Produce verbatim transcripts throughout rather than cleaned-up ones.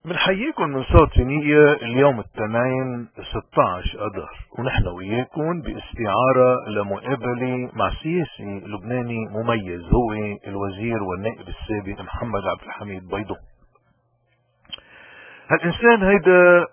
بنحييكم من صوت نية اليوم التنين ستة عشر أذار، ونحن وياكم باستعارة لمقابلة مع سياسي لبناني مميز، هو الوزير والنائب السابق محمد عبد الحميد بيضون. هالإنسان هيدا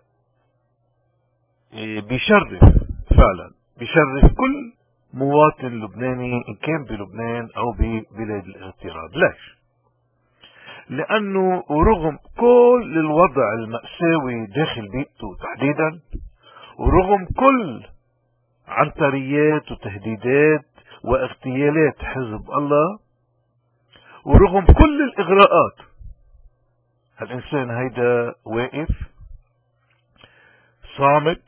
بيشرف فعلا، بيشرف كل مواطن لبناني إن كان بلبنان أو ببلاد الاغتراب. ليش؟ لأنه ورغم كل الوضع المأساوي داخل بيئته تحديدا، ورغم كل عنتريات وتهديدات واغتيالات حزب الله، ورغم كل الإغراءات، هالإنسان هيدا واقف صامت،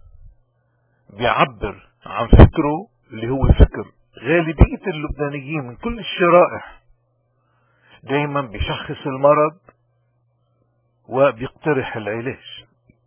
بيعبر عن فكره اللي هو فكر غالبية اللبنانيين من كل الشرائح. دايما بيشخص المرض وبيقترح العلاج.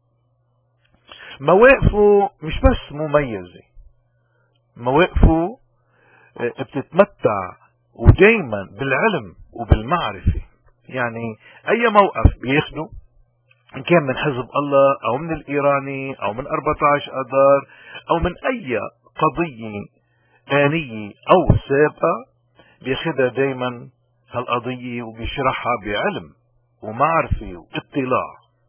مواقفه مش بس مميزة، مواقفه بتتمتع ودايما بالعلم وبالمعرفة. يعني اي موقف بياخده ان كان من حزب الله او من الايراني او من أربعة عشر اذار او من اي قضية آنية او سابقة، بياخدها دايما هالقضية وبيشرحها بعلم ومعرفة واطلاع.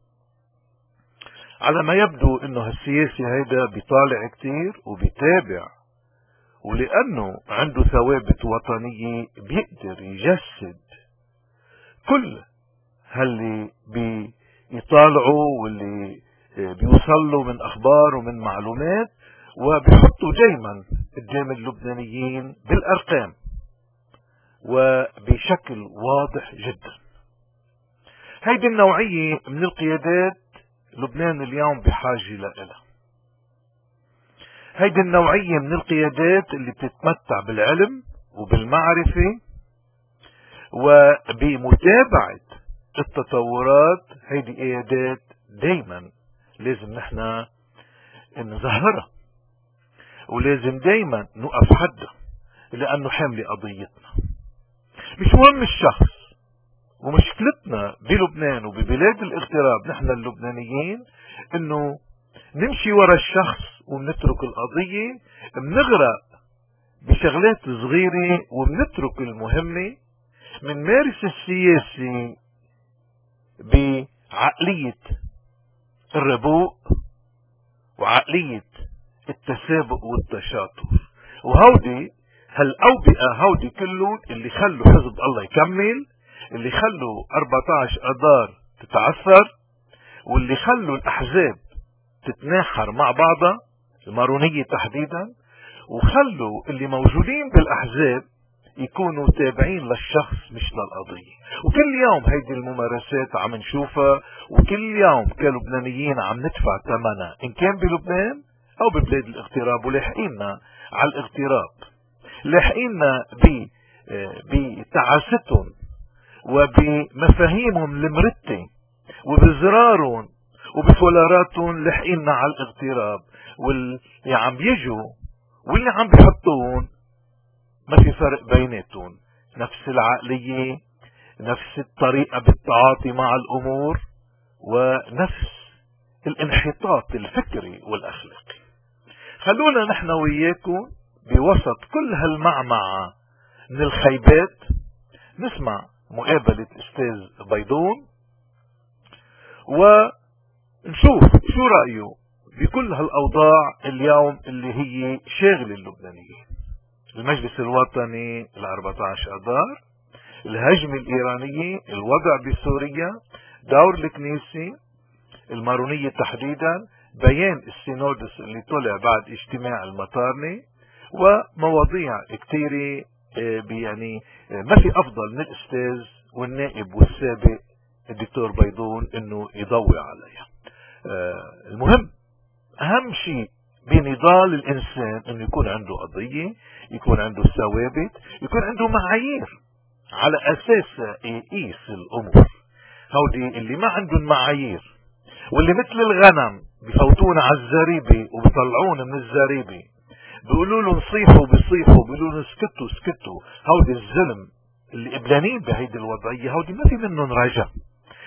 على ما يبدو انه هالسياسي هيدا بيطالع كتير وبيتابع، ولانه عنده ثوابت وطنية بيقدر يجسد كل هاللي بيطالعوا واللي بيوصل له من اخبار ومن معلومات، وبيحطوا دايما قدام اللبنانيين بالارقام وبشكل واضح جدا. هيدي النوعية من القيادات لبنان اليوم بحاجة لها. هيدي النوعية من القيادات اللي بتتمتع بالعلم وبالمعرفة وبمتابعة التطورات. هيدي قيادات دايما لازم نحن نظهرها، ولازم دايما نقف حدها، لأنه حاملة قضيتنا. مش مهم الشخص، ومشكلتنا بلبنان وببلاد الاغتراب نحن اللبنانيين انه نمشي ورا الشخص ونترك القضية، بنغرق بشغلات صغيرة وبنترك المهمة. منمارس السياسي بعقلية الربوء وعقلية التسابق والتشاطر، وهودي هالأوبئة هودي كله اللي خلوا حزب الله يكمل، اللي خلوا أربعة عشر اذار تتعثر، واللي خلوا الأحزاب تتناحر مع بعضها، المارونية تحديدا، وخلوا اللي موجودين بالأحزاب يكونوا تابعين للشخص مش للقضية. وكل يوم هيدي الممارسات عم نشوفها، وكل يوم كلبنانيين عم ندفع ثمنها إن كان بلبنان أو ببلاد الاغتراب. ولاحقيننا على الاغتراب، لاحقيننا بتعاستهم وبمفاهيمهم المرتة وبزرارهم وبفولاراتهم. لاحقيننا على الاغتراب، واللي عم يجوا واللي عم بيحطون ما في فرق بيناتهم، نفس العقلية، نفس الطريقة بالتعاطي مع الأمور، ونفس الانحطاط الفكري والأخلاقي. خلونا نحن وياكم بوسط كل هالمعمعة من الخيبات نسمع مقابلة استاذ بيضون، ونشوف شو رأيه بكل هالأوضاع اليوم اللي هي شاغلة اللبنانيين. المجلس الوطني الأربعة عشر اذار، الهجمة الإيرانية، الوضع بسوريا، دور الكنيسة، المارونية تحديدا، بيان السينودس اللي طلع بعد اجتماع المطارنة، ومواضيع كتيرة. يعني ما في أفضل من الأستاذ والنائب والسابق الدكتور بيضون انه يضوي عليها. المهم أهم شيء بنضال الإنسان انه يكون عنده قضية، يكون عنده ثوابت، يكون عنده معايير على أساسها يقيس الأمور. هودي اللي ما عندهم معايير، واللي مثل الغنم بفوتون على الزريبة وبيطلعون من الزريبة، بيقولوا لهم صيحوا بيصيحوا، بيقولوا لهم اسكتوا اسكتوا. هودي الظلم اللي قبلانين بهيدي الوضعية، هودي ما في منهم رجا.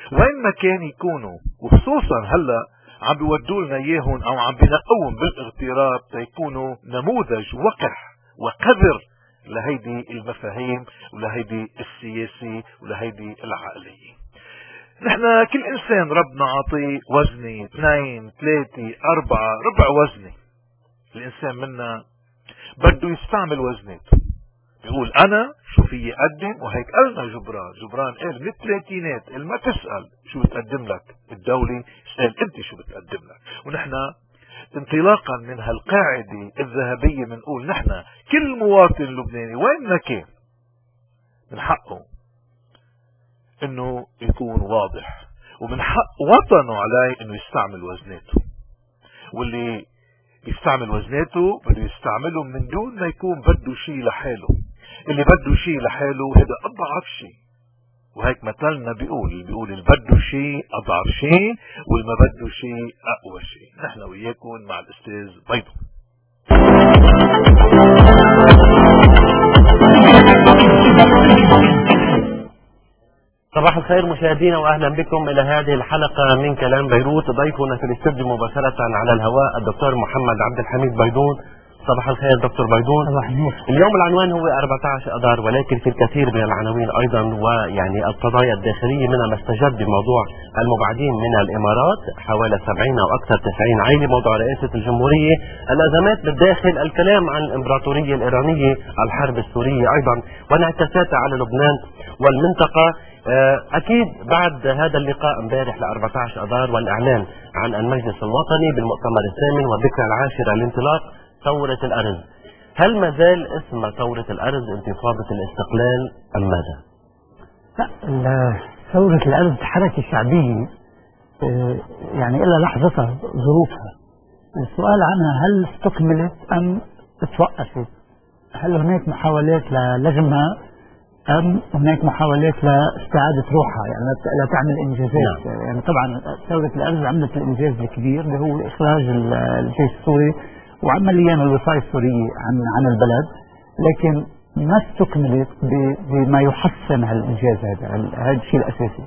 وين ما كان يكونوا، وخصوصا هلا عم بيودوا لنا اياهم او عم بنقوهم بالاغتراب تيكونوا نموذج وقح وقذر لهيدي المفاهيم ولهيدي السياسي ولهيدي العقلية. نحن كل انسان ربنا عطيه وزني اثنين ثلاثة اربعة ربع وزني. الانسان منا بده يستعمل وزناته، بيقول انا شو فيي اقدم، وهيك قالنا جبران جبران قال من الثلاثينات قال ما تسأل شو بتقدم لك الدولة، اسأل انت شو بتقدم لك. ونحن انطلاقا من هالقاعدة الذهبية بنقول نحن كل مواطن لبناني وين ما كان من حقه انه يكون واضح، ومن حق وطنه عليه انه يستعمل وزناته، واللي يستعمل وزناته بده يستعمله من دون ما يكون بده شيء لحاله. اللي بده شيء لحاله هذا اضعف شيء، وهيك مثلنا بيقول اللي بيقول اللي بده شيء اضعف شيء واللي ما بده شيء اقوى شيء. نحن وياكم مع الاستاذ بيضون. صباح الخير مشاهدينا واهلا بكم الى هذه الحلقه من كلام بيروت. ضيفنا في الاستوديو مباشره على الهواء الدكتور محمد عبد الحميد بيضون. صباح الخير دكتور بيضون. اليوم العنوان هو أربعة عشر اذار، ولكن في الكثير من العناوين ايضا ويعني القضايا الداخليه منها ما استجد بموضوع المبعدين من الامارات حوالي سبعين او اكثر تسعين عائله، موضوع رئاسه الجمهوريه، الازمات بالداخل، الكلام عن الامبراطوريه الايرانيه، الحرب السوريه ايضا وانعكاساتها على لبنان والمنطقه. اكيد بعد هذا اللقاء امبارح ل أربعة عشر اذار والاعلان عن المجلس الوطني بالمؤتمر الثامن والذكرى العاشره لانطلاق ثوره الارز، هل ما زال اسم ثوره الارز انتفاضه الاستقلال ام ماذا؟ لا، ثوره الارز حركه شعبيه يعني الى لحظتها ظروفها. السؤال عنها هل استكملت ام توقفت؟ هل هناك محاولات للجمها أم هناك محاولات لاستعادة روحها، يعني لا تعمل إنجازات؟ نعم. يعني طبعا ثورة الأرز عملت الإنجاز الكبير اللي هو إخراج الجيش السوري وعمليا الوصاية السورية عن عن البلد، لكن ما استكملت بما يحسن هالإنجاز هذا. هذا الشيء الأساسي.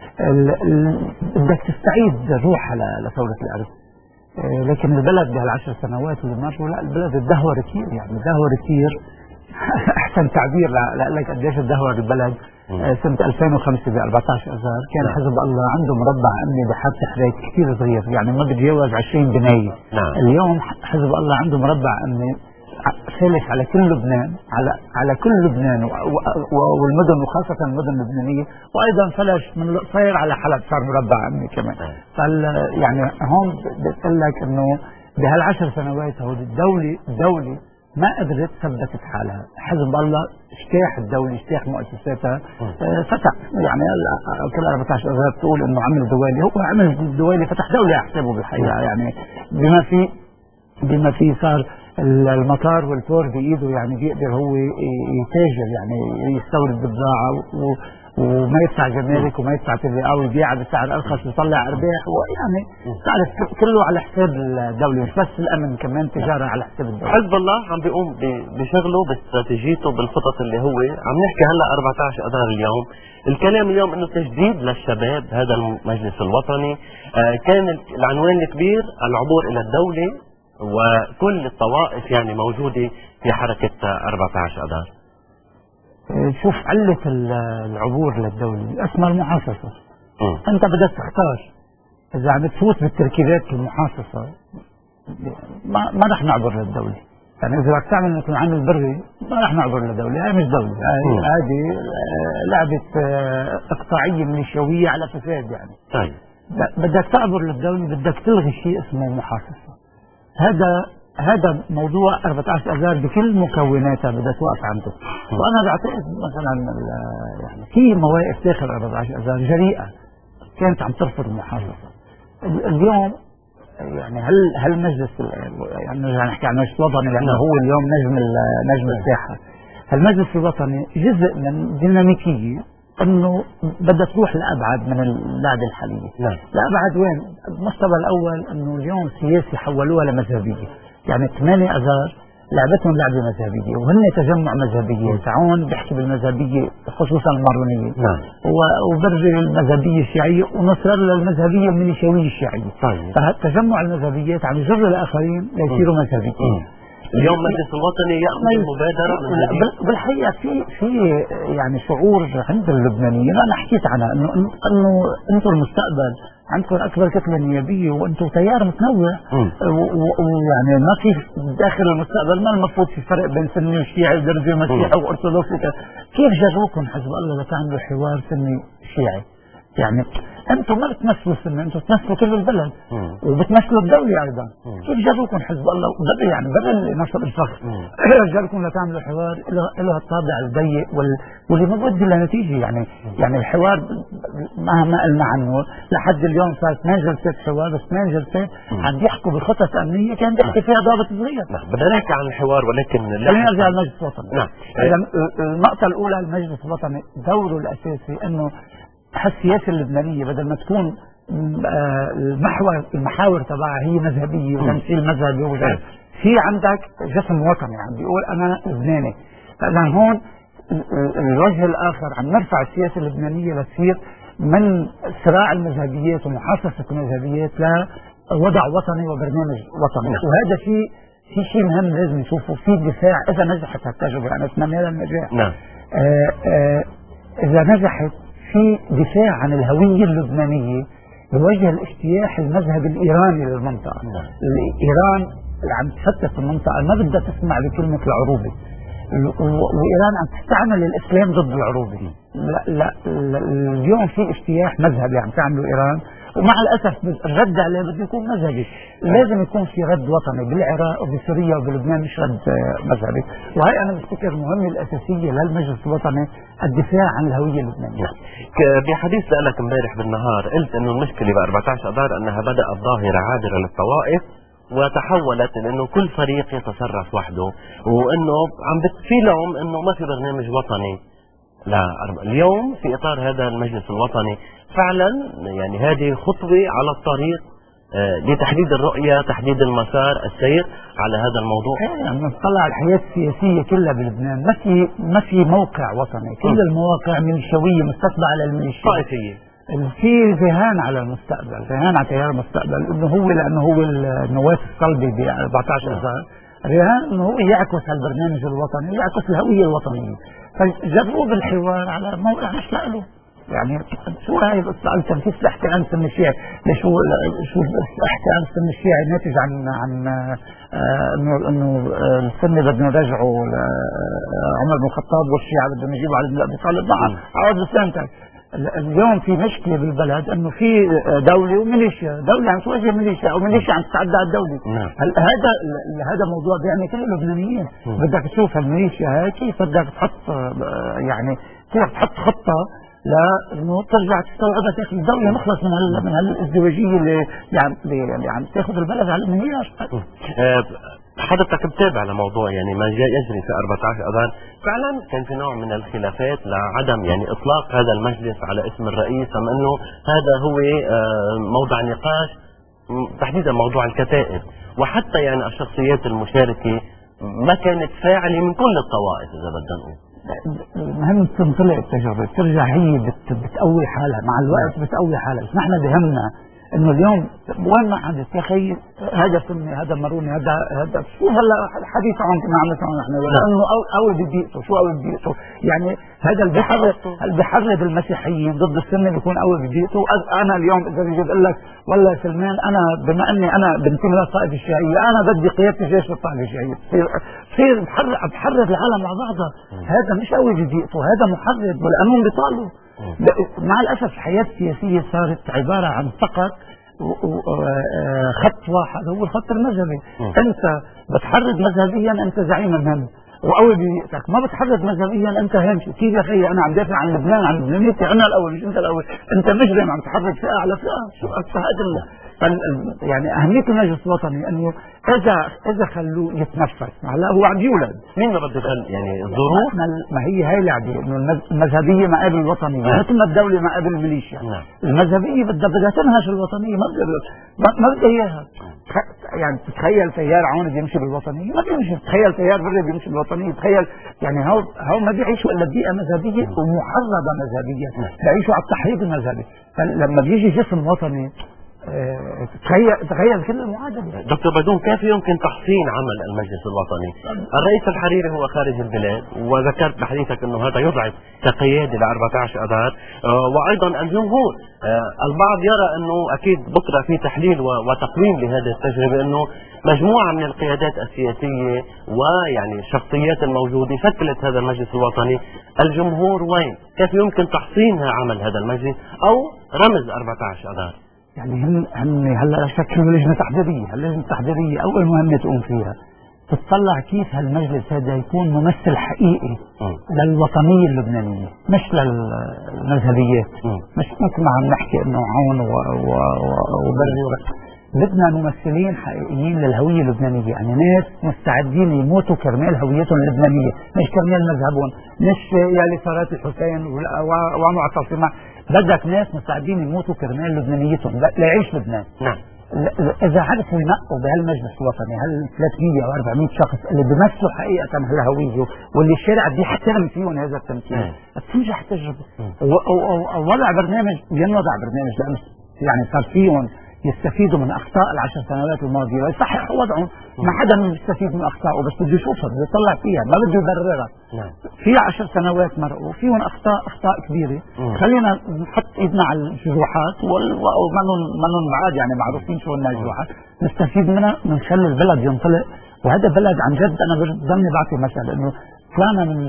بدك تستعيد روحها لثورة الأرز، لكن البلد بهالعشر سنوات اللي مروا لا، البلد تدهور كثير، يعني تدهور كثير. احسن تعبير لك قديش تدهور البلد. سنه ألفين وخمسة ب أربعة عشر اذار كان نعم. حزب الله عنده مربع امني بحادث حريق كثير صغير، يعني ما بتجاوز عشرين بنايه. نعم. اليوم حزب الله عنده مربع امني ثالث على كل لبنان، على على كل لبنان والمدن وخاصه المدن اللبنانيه، وايضا فلش من القصير على حلب صار مربع امني كمان. فال يعني هون بتقول لك انه بهالعشر سنوات هو الدوله الدوله ما قدرت ثبتت حالها. حزب الله اجتاح الدولة، اجتاح مؤسساتها، اه فتح يعني كل أربعة عشر اذار تقول انه عمل دوالي، هو عمل دوالي فتح دولة يحسبه بالحقيقة، يعني بما في بما في صار المطار والبور بايده، يعني بيقدر هو يتاجر، يعني يستورد بضاعة وما يدفع جمارك وما يدفع تبرئة ويبيعها بسعر ارخص ويطلع ارباح، ويعني تعرف كله على حساب الدوله، مش بس الامن، كمان تجاره على حساب الدوله. حزب الله عم بيقوم بشغله باستراتيجيته بالخطط اللي هو عم نحكي هلا أربعة عشر اذار اليوم. الكلام اليوم انه تجديد للشباب هذا المجلس الوطني. آه كان العنوان الكبير العبور الى الدوله وكل الطوائف يعني موجوده في حركه أربعة عشر اذار. شوف علة العبور للدولة اسمها المحاصصة. م. انت بدك تختار اذا عم تفوت بالتركيبات المحاصصة ما, ما رح نعبر للدولة، يعني اذا بدك تعمل مثل عمل بري ما رح نعبر للدولة، هاي مش دولة، هذه لعبة اقطاعية ميليشياوية على فساد يعني. طيب بدك تعبر للدولة بدك تلغي شيء اسمه محاصصة. هذا هذا موضوع أربعة عشر اذار بكل مكوناتها بدها توقف عنده. وانا بعتقد مثلا يعني في مواقف داخل أربعة عشر اذار جريئه كانت عم ترفض المحاصصه. اليوم يعني هل هل مجلس يعني نرجع نحكي عن المجلس الوطني لانه هو اليوم نجم نجم الساحه. المجلس الوطني جزء من ديناميكيه انه بدها تروح لابعد من اللعبه الحاليه. لابعد وين؟ المستوى الاول انه اليوم سياسي حولوها لمذهبيه. يعني ثمانية اذار لعبتهم لعبة مذهبية وهن تجمع مذهبية. تعون بيحكي بالمذهبية خصوصا المارونية نعم. وبرزل المذهبية الشيعية ونصر للمذهبية الميليشيوية الشيعية. طيب. فالتجمع المذهبيات عم يجر الآخرين ليصيروا مذهبيين. اليوم المجلس الوطني يأخذ مبادرة من بالحقيقة في في يعني شعور عند اللبنانيين، أنا حكيت عنها إنه إنه أنتم المستقبل، عندكم أكبر كتلة نيابية وأنتم تيار متنوع، ويعني ما في داخل المستقبل ما المفروض في فرق بين سني وشيعي ودرزي ومسيحي وأرثوذكسي. كيف جروكم حزب الله لتعملوا حوار سني شيعي؟ يعني انتم ما بتمثلوا السنة، انتم بتمثلوا كل البلد وبتمثلوا الدولة ايضا. كيف جابوكم حزب الله بدل يعني بدل نشر الفخر جابكم لتعملوا حوار له الطابع الضيق واللي ما بودي له نتيجة. يعني يعني الحوار مهما قلنا عنه لحد اليوم صار اثنين جلسات حوار، بس اثنين جلسات عم بيحكوا بخطط امنية كان بيحكي فيها ضابط صغير. بدنا نحكي عن الحوار ولكن خلينا نرجع للمجلس الوطني. نعم. النقطة الأولى المجلس الوطني دوره الأساسي انه السياسة اللبنانية بدل ما تكون المحور المحاور تبعها هي مذهبية وتمثيل مذهبي وغيره، في عندك جسم وطني عم بيقول أنا لبناني. فإذا هون الوجه الآخر عم نرفع السياسة اللبنانية لتصير من صراع المذهبيات ومحاصصة المذهبيات لوضع وطني وبرنامج وطني. وهذا شيء في شيء مهم لازم نشوفه في دفاع إذا نجحت هالتجربة. أنا أتمنى لها النجاح. نعم. آآ آآ إذا نجحت في دفاع عن الهوية اللبنانية بوجه الاجتياح المذهب الإيراني للمنطقة. نعم. إيران اللي عم تفتت المنطقة ما بدها تسمع بكلمة العروبة، وإيران عم تستعمل الإسلام ضد العروبة. لا, لا, لا اليوم في اجتياح مذهبي عم تعمله إيران، ومع الأسف الرد عليه بده يكون مذهبي. لازم يكون في رد وطني بالعراق وبسوريا وبلبنان، مش رد مذهبي. وهي أنا بفتكر المهمة الأساسية للمجلس الوطني الدفاع عن الهوية اللبنانية. بحديث لك امبارح بالنهار قلت إنه المشكلة ب أربعة عشر أذار أنها بدأت ظاهرة عابرة للطوائف وتحولت إنه كل فريق يتصرف وحده، وإنه عم بتفي لهم إنه ما في برنامج وطني. لا، اليوم في إطار هذا المجلس الوطني فعلا يعني هذه خطوة على الطريق لتحديد الرؤية، تحديد المسار، السير على هذا الموضوع. يعني نطلع الحياة السياسية كلها بلبنان ما في ما في موقع وطني، كل المواقع ميليشيوية مستتبعة للميليشيا طائفية. في ذهان على المستقبل، ذهان على تيار المستقبل انه هو لانه هو النواة الصلبة ب أربعة عشر أذار، رهان انه هو يعكس البرنامج الوطني، يعكس الهوية الوطنية. فجربوا بالحوار على موقع مش له. يعني شو هاي القصة تنفيذ الاحتلال السني الشيعي؟ شو شو الاحتلال السني الشيعي ناتج عن عن انه انه السني بدنا نرجعوا عمر بن الخطاب والشيعة بدهم يجيبوا علي بن ابي طالب معه عوض السنتين. اليوم في مشكلة بالبلد انه في دولة وميليشيا، دولة عم تواجه ميليشيا او ميليشيا عم تتعدى على الدولة. هذا هذا موضوع بيعني كل اللبنانيين. بدك تشوف الميليشيا هاي كيف بدك تحط يعني كيف تحط خطة لانه ترجع تستوعبها تاخذ الدولة، نخلص من هال من هالازدواجية اللي يعني اللي عم تاخذ البلد على المنياش. حضرتك بتابع لموضوع يعني ما جاء يجري في أربعة عشر أذار، فعلا كان في نوع من الخلافات لعدم يعني إطلاق هذا المجلس على اسم الرئيس، أم أنه هذا هو موضع نقاش تحديدا موضوع الكتائب، وحتى يعني الشخصيات المشاركة ما كانت فاعلة من كل الطوائف إذا بدنا نقول. المهم تنطلع التجربة ترجع هي بت بتقوي حالها مع الوقت، بتقوي حالها. بس نحن بهمنا انه اليوم وين ما حدث يا اخي هذا سني هذا مروني هذا هذا شو هلا حديث عن ما عم نسمع نحن لانه اول ببيئته شو اول ببيئته يعني هذا اللي بيحرض اللي بيحرض المسيحيين ضد السنه بيكون اول ببيئته. انا اليوم اذا بيجي بقول لك والله سلمان انا بما اني انا بنتمي للطائفه الشيعيه انا بدي قياده الجيش للطائفه الشيعيه، بصير بصير بحرض بحرض العالم مع بعضها. هذا مش اول ببيئته، هذا محرض والقانون بيطالبه. مع الأسف الحياة السياسية صارت عبارة عن فقط خط واحد هو الخط المذهبي. أنت بتحرض مذهبيا أنت زعيم المهم وأول بيئتك، ما بتحرض مذهبيا أنت هامشي. كيف يا أخي أنا عم دافع عن لبنان عن لبنانيتي أنا الأول مش أنت الأول، أنت مجرم عم تحرض فئة على فئة. شو هذا يعني أهمية المجلس الوطني أنه إذا إذا خلوه يتنفس هلا هو عم يولد مين ما بده يخلي يعني الظروف ما هي هاي العدي إنه المذهبية ما قبل الوطنية مثل ما الدولة ما قبل الميليشيا نعم. المذهبية بدها بدها تنهش الوطنية ما بدها ما بدها إياها يعني تتخيل تيار عون بيمشي بالوطنية ما بيمشي تخيل تيار بري بيمشي بالوطنية تخيل يعني هو هو ما بيعيشوا إلا بيئة مذهبية ومحرضة مذهبية بيعيشوا على التحريض المذهبي فلما بيجي جسم وطني اه تخيل تخيل كل المعادلة. دكتور بيدون كيف يمكن تحسين عمل المجلس الوطني؟ الرئيس الحريري هو خارج البلاد وذكرت بحديثك انه هذا يضعف كقيادة ل أربعة عشر اذار اه وايضا الجمهور اه البعض يرى انه اكيد بكره في تحليل وتقويم لهذه التجربة انه مجموعة من القيادات السياسية ويعني الشخصيات الموجودة شكلت هذا المجلس الوطني. الجمهور وين؟ كيف يمكن تحسين عمل هذا المجلس او رمز أربعة عشر اذار؟ يعني هن هن هلا شكلوا لجنه تحضيريه، اللجنه التحضيريه اول مهمه تقوم فيها تطلع كيف هالمجلس هذا يكون ممثل حقيقي م. للوطنيه اللبنانيه مش للمذهبيات، مش مثل ما عم نحكي انه عون وبري. بدنا ممثلين حقيقيين للهويه اللبنانيه، يعني ناس مستعدين يموتوا كرمال هويتهم اللبنانيه، مش كرمال مذهبهم، مش يا لصارات الحسين ومعتصمه، بدك ناس مستعدين يموتوا كرمال لبنانيتهم ليعيش لبنان. نعم. اذا عرفوا ينقوا بهالمجلس الوطني هال ثلاثمية او أربعمية شخص اللي بيمثلوا حقيقه هالهويه واللي الشارع بيحترم فيهم هذا التمثيل بتنجح التجربه. ووضع برنامج ينوضع برنامج لامس يعني صار فيهم يستفيدوا من اخطاء العشر سنوات الماضيه ويصحح وضعهم. ما حدا بيستفيد من اخطائه بس بده يشوفها بده يطلع فيها ما بده يبررها. في عشر سنوات مرقوا فيهم اخطاء اخطاء كبيره. خلينا نحط ايدنا على الجروحات ومنهم منهم بعاد يعني معروفين شو هن الجروحات نستفيد منها بنخلي البلد ينطلق. وهذا بلد عن جد انا بضلني بعطي مثل انه طلعنا من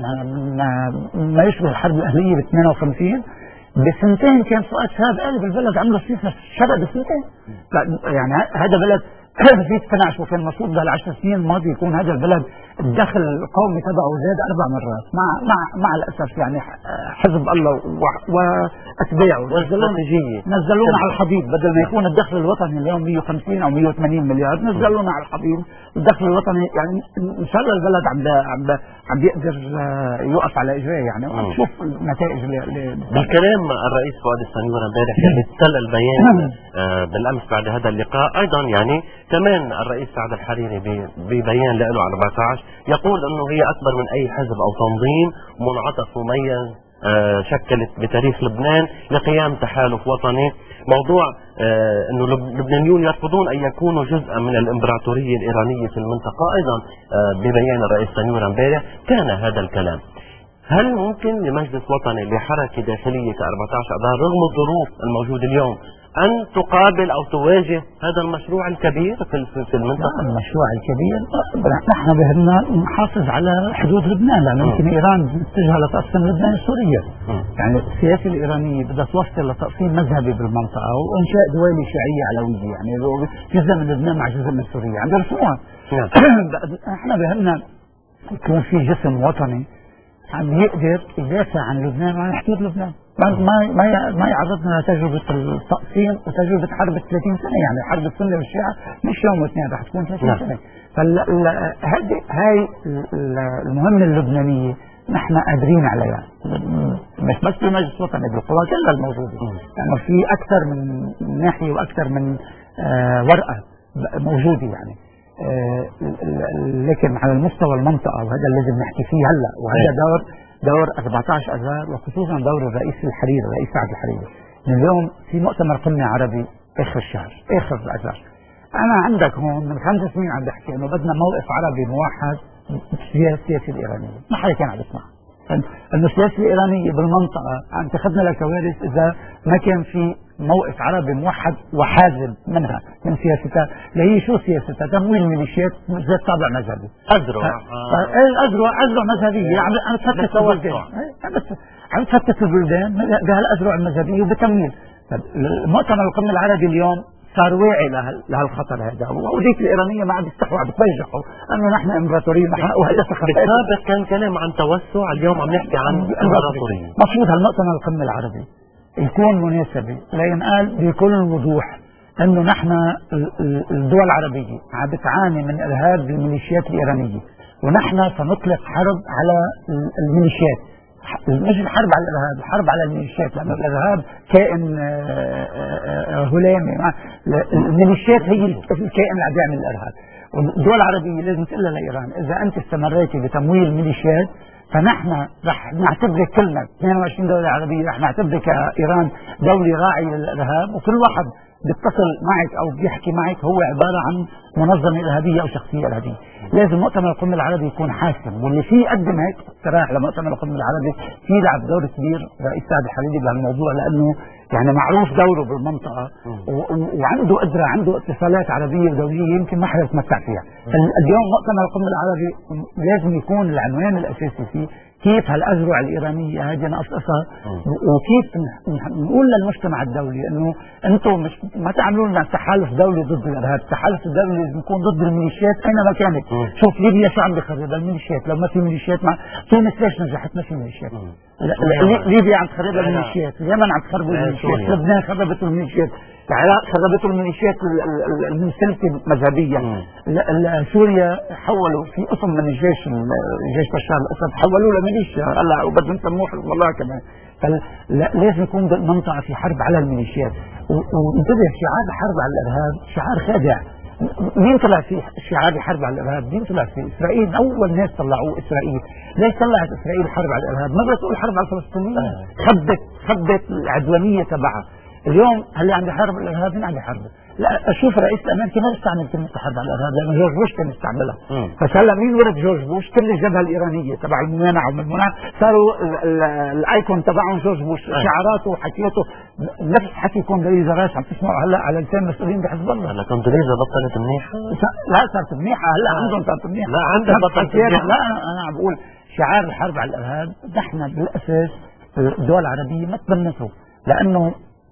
ما يشبه الحرب الاهليه ب اثنين وخمسين بسنتين كان فؤاد شهاب قالب البلد عملوا سياسه شرق بسنتين. يعني هذا بلد في اقتناع شو كان المفروض بالعشر سنين الماضيه يكون هذا البلد الدخل القومي تبعه زاد اربع مرات مع مع مع الاسف يعني حزب الله واتباعه نزلونا نزلونا على الحضيض بدل ما يكون الدخل الوطني اليوم مية وخمسين او مية وثمانين مليار نزلونا على الحضيض. الدخل الوطني يعني ان شاء الله البلد عم عم عم بيقدر يوقف على اجريه يعني ونشوف النتائج. بالكلام الرئيس فؤاد السنيور امبارح اللي تلا البيان بالامس بعد هذا اللقاء ايضا يعني كمان الرئيس سعد الحريري ببيان له على أربعة عشر يقول انه هي اكبر من اي حزب او تنظيم منعطف مميز آه شكلت بتاريخ لبنان لقيام تحالف وطني. موضوع آه انه اللبنانيون يرفضون ان يكونوا جزءا من الامبراطوريه الايرانيه في المنطقه ايضا آه ببيان الرئيس سنيور امبارح كان هذا الكلام. هل ممكن لمجلس وطني لحركه داخليه كأربعة عشر اذار رغم الظروف الموجوده اليوم أن تقابل أو تواجه هذا المشروع الكبير في في المنطقة؟ المشروع الكبير نحن بهمنا نحافظ على حدود لبنان لأن يمكن إيران متجهة لتقسيم لبنان سوريا. يعني السياسة الإيرانية بدها توصل لتقسيم مذهبي بالمنطقة وإنشاء دويلة شيعية علوية يعني جزء من لبنان مع جزء من سوريا عم يرسموها. نحن بهمنا يكون في جسم وطني عم يقدر يدافع عن لبنان وعن حدود لبنان. ما ما ما يعرضنا لتجربه التقسيم وتجربه حرب ثلاثين سنه يعني حرب السنه والشيعه مش يوم واثنين رح تكون ثلاثين سنه. فهذه هاي المهمه اللبنانيه نحن قادرين عليها مش بس في مجلس وطني بالقوى كلها الموجوده يعني في اكثر من ناحيه واكثر من آه ورقه موجوده يعني آه لكن على المستوى المنطقه وهذا اللي لازم نحكي فيه هلا وهذا دور دور أربعة عشر اذار وخصوصا دور الرئيس الحريري الرئيس سعد الحريري. اليوم في مؤتمر قمه عربي اخر الشهر اخر الاذار. انا عندك هون من خمس سنين عم بحكي انه بدنا موقف عربي موحد في السياسه الايرانيه، ما حدا كان عم يسمع. انه السياسه الايرانيه بالمنطقه عم تاخذنا لكوارث اذا ما كان في موقف عربي موحد وحازم منها من سياستها اللي هي شو سياستها؟ تمويل ميليشيات ذات طابع مذهبي. أذرع أذرع أذرع مذهبية عم عم تفتت البلدان عم تفتت البلدان بهالأذرع المذهبية وبتمويل. المؤتمر القمة العربي اليوم صار واعي لهالخطر هذا وديك الإيرانية ما عم يستحوا عم بتبجحوا أنه نحن إمبراطورية وهذا سخط. بالسابق كان كلام عن توسع اليوم عم نحكي عن إمبراطورية. مفروض هالمؤتمر القمة العربي يكون مناسبة لينقال بكل وضوح انه نحن الدول العربية عم بتعاني من ارهاب الميليشيات الايرانية، ونحن سنطلق حرب على الميليشيات، مش الحرب على الارهاب، الحرب على الميليشيات، لأن الارهاب كائن هلامي، الميليشيات هي الكائن اللي عم بيعمل الارهاب. والدول العربية لازم تقول لإيران إذا أنت استمريتي بتمويل الميليشيات فنحن رح نعتبرك كلنا اثنين وعشرين دولة عربية رح نعتبرك إيران دولة راعية للإرهاب، وكل واحد بيتصل معك أو بيحكي معك هو عبارة عن منظمة إرهابية أو شخصية إرهابية. لازم مؤتمر القمة العربي يكون حاسم، واللي فيه يقدم هيك اقتراح لمؤتمر القمة العربي فيه يلعب دور كبير رئيس سعد الحريري بهالموضوع، لأنه يعني معروف دوره بالمنطقة وعنده قدرة، عنده اتصالات عربية ودولية يمكن ما حدا يتمتع فيها. اليوم مؤتمر القمة العربي لازم يكون العنوان الأساسي فيه كيف هالأذرع الإيرانية هذه نقصقصها، وكيف نقول للمجتمع الدولي إنه أنتم مش ما تعملوا لنا تحالف دولي ضد الإرهاب، التحالف الدولي لازم يكون ضد الميليشيات أينما كانت. شوف ليبيا شو عم بيخربها الميليشيات، لو ما في ميليشيات مع تونس ليش نجحت؟ ما في ميليشيات. ليبيا عم تخربها الميليشيات، اليمن عم تخربوا الميليشيات، لبنان خربته الميليشيات، العراق خربته الميليشيات المنسلكة مذهبيا، سوريا حولوا في قسم من الجيش الجيش بشار الأسد حولوه لميليشيا هلا وبدهم يسموه حزب الله كمان. فلازم يكون المنطقة في حرب على الميليشيات. وانتبه شعار الحرب على الإرهاب شعار خادع. مين طلع فيه شعار الحرب على الإرهاب؟ مين طلع فيه؟ إسرائيل. أول ناس طلعوه إسرائيل. ليش طلعت إسرائيل حرب على الإرهاب؟ ما بتقول حرب على الفلسطينيين، خبت خبت العدوانية تبعها. اليوم هل عندي حرب الارهاب؟ من عندي حرب. لا اشوف رئيس الامريكي ما استعمل كلمه حرب على الارهاب لانه جورج بوش كان يستعملها. فهلا مين ورد جورج بوش؟ كل الجبهه الايرانيه تبع الممانعه والممانعه صاروا الايكون تبعهم جورج بوش، شعاراته وحكيته نفس حكي كوندريزا رايس عم تسمعوا هلا على لسان مسؤولين بحزب الله. هلا كوندريزا بطلت منيحه؟ لا صارت منيحه هلا عندهم صارت منيحه. لا عندها بطلت منيحه. لا انا عم بقول شعار الحرب على الارهاب نحن بالاساس الدول العربيه ما تبنته لانه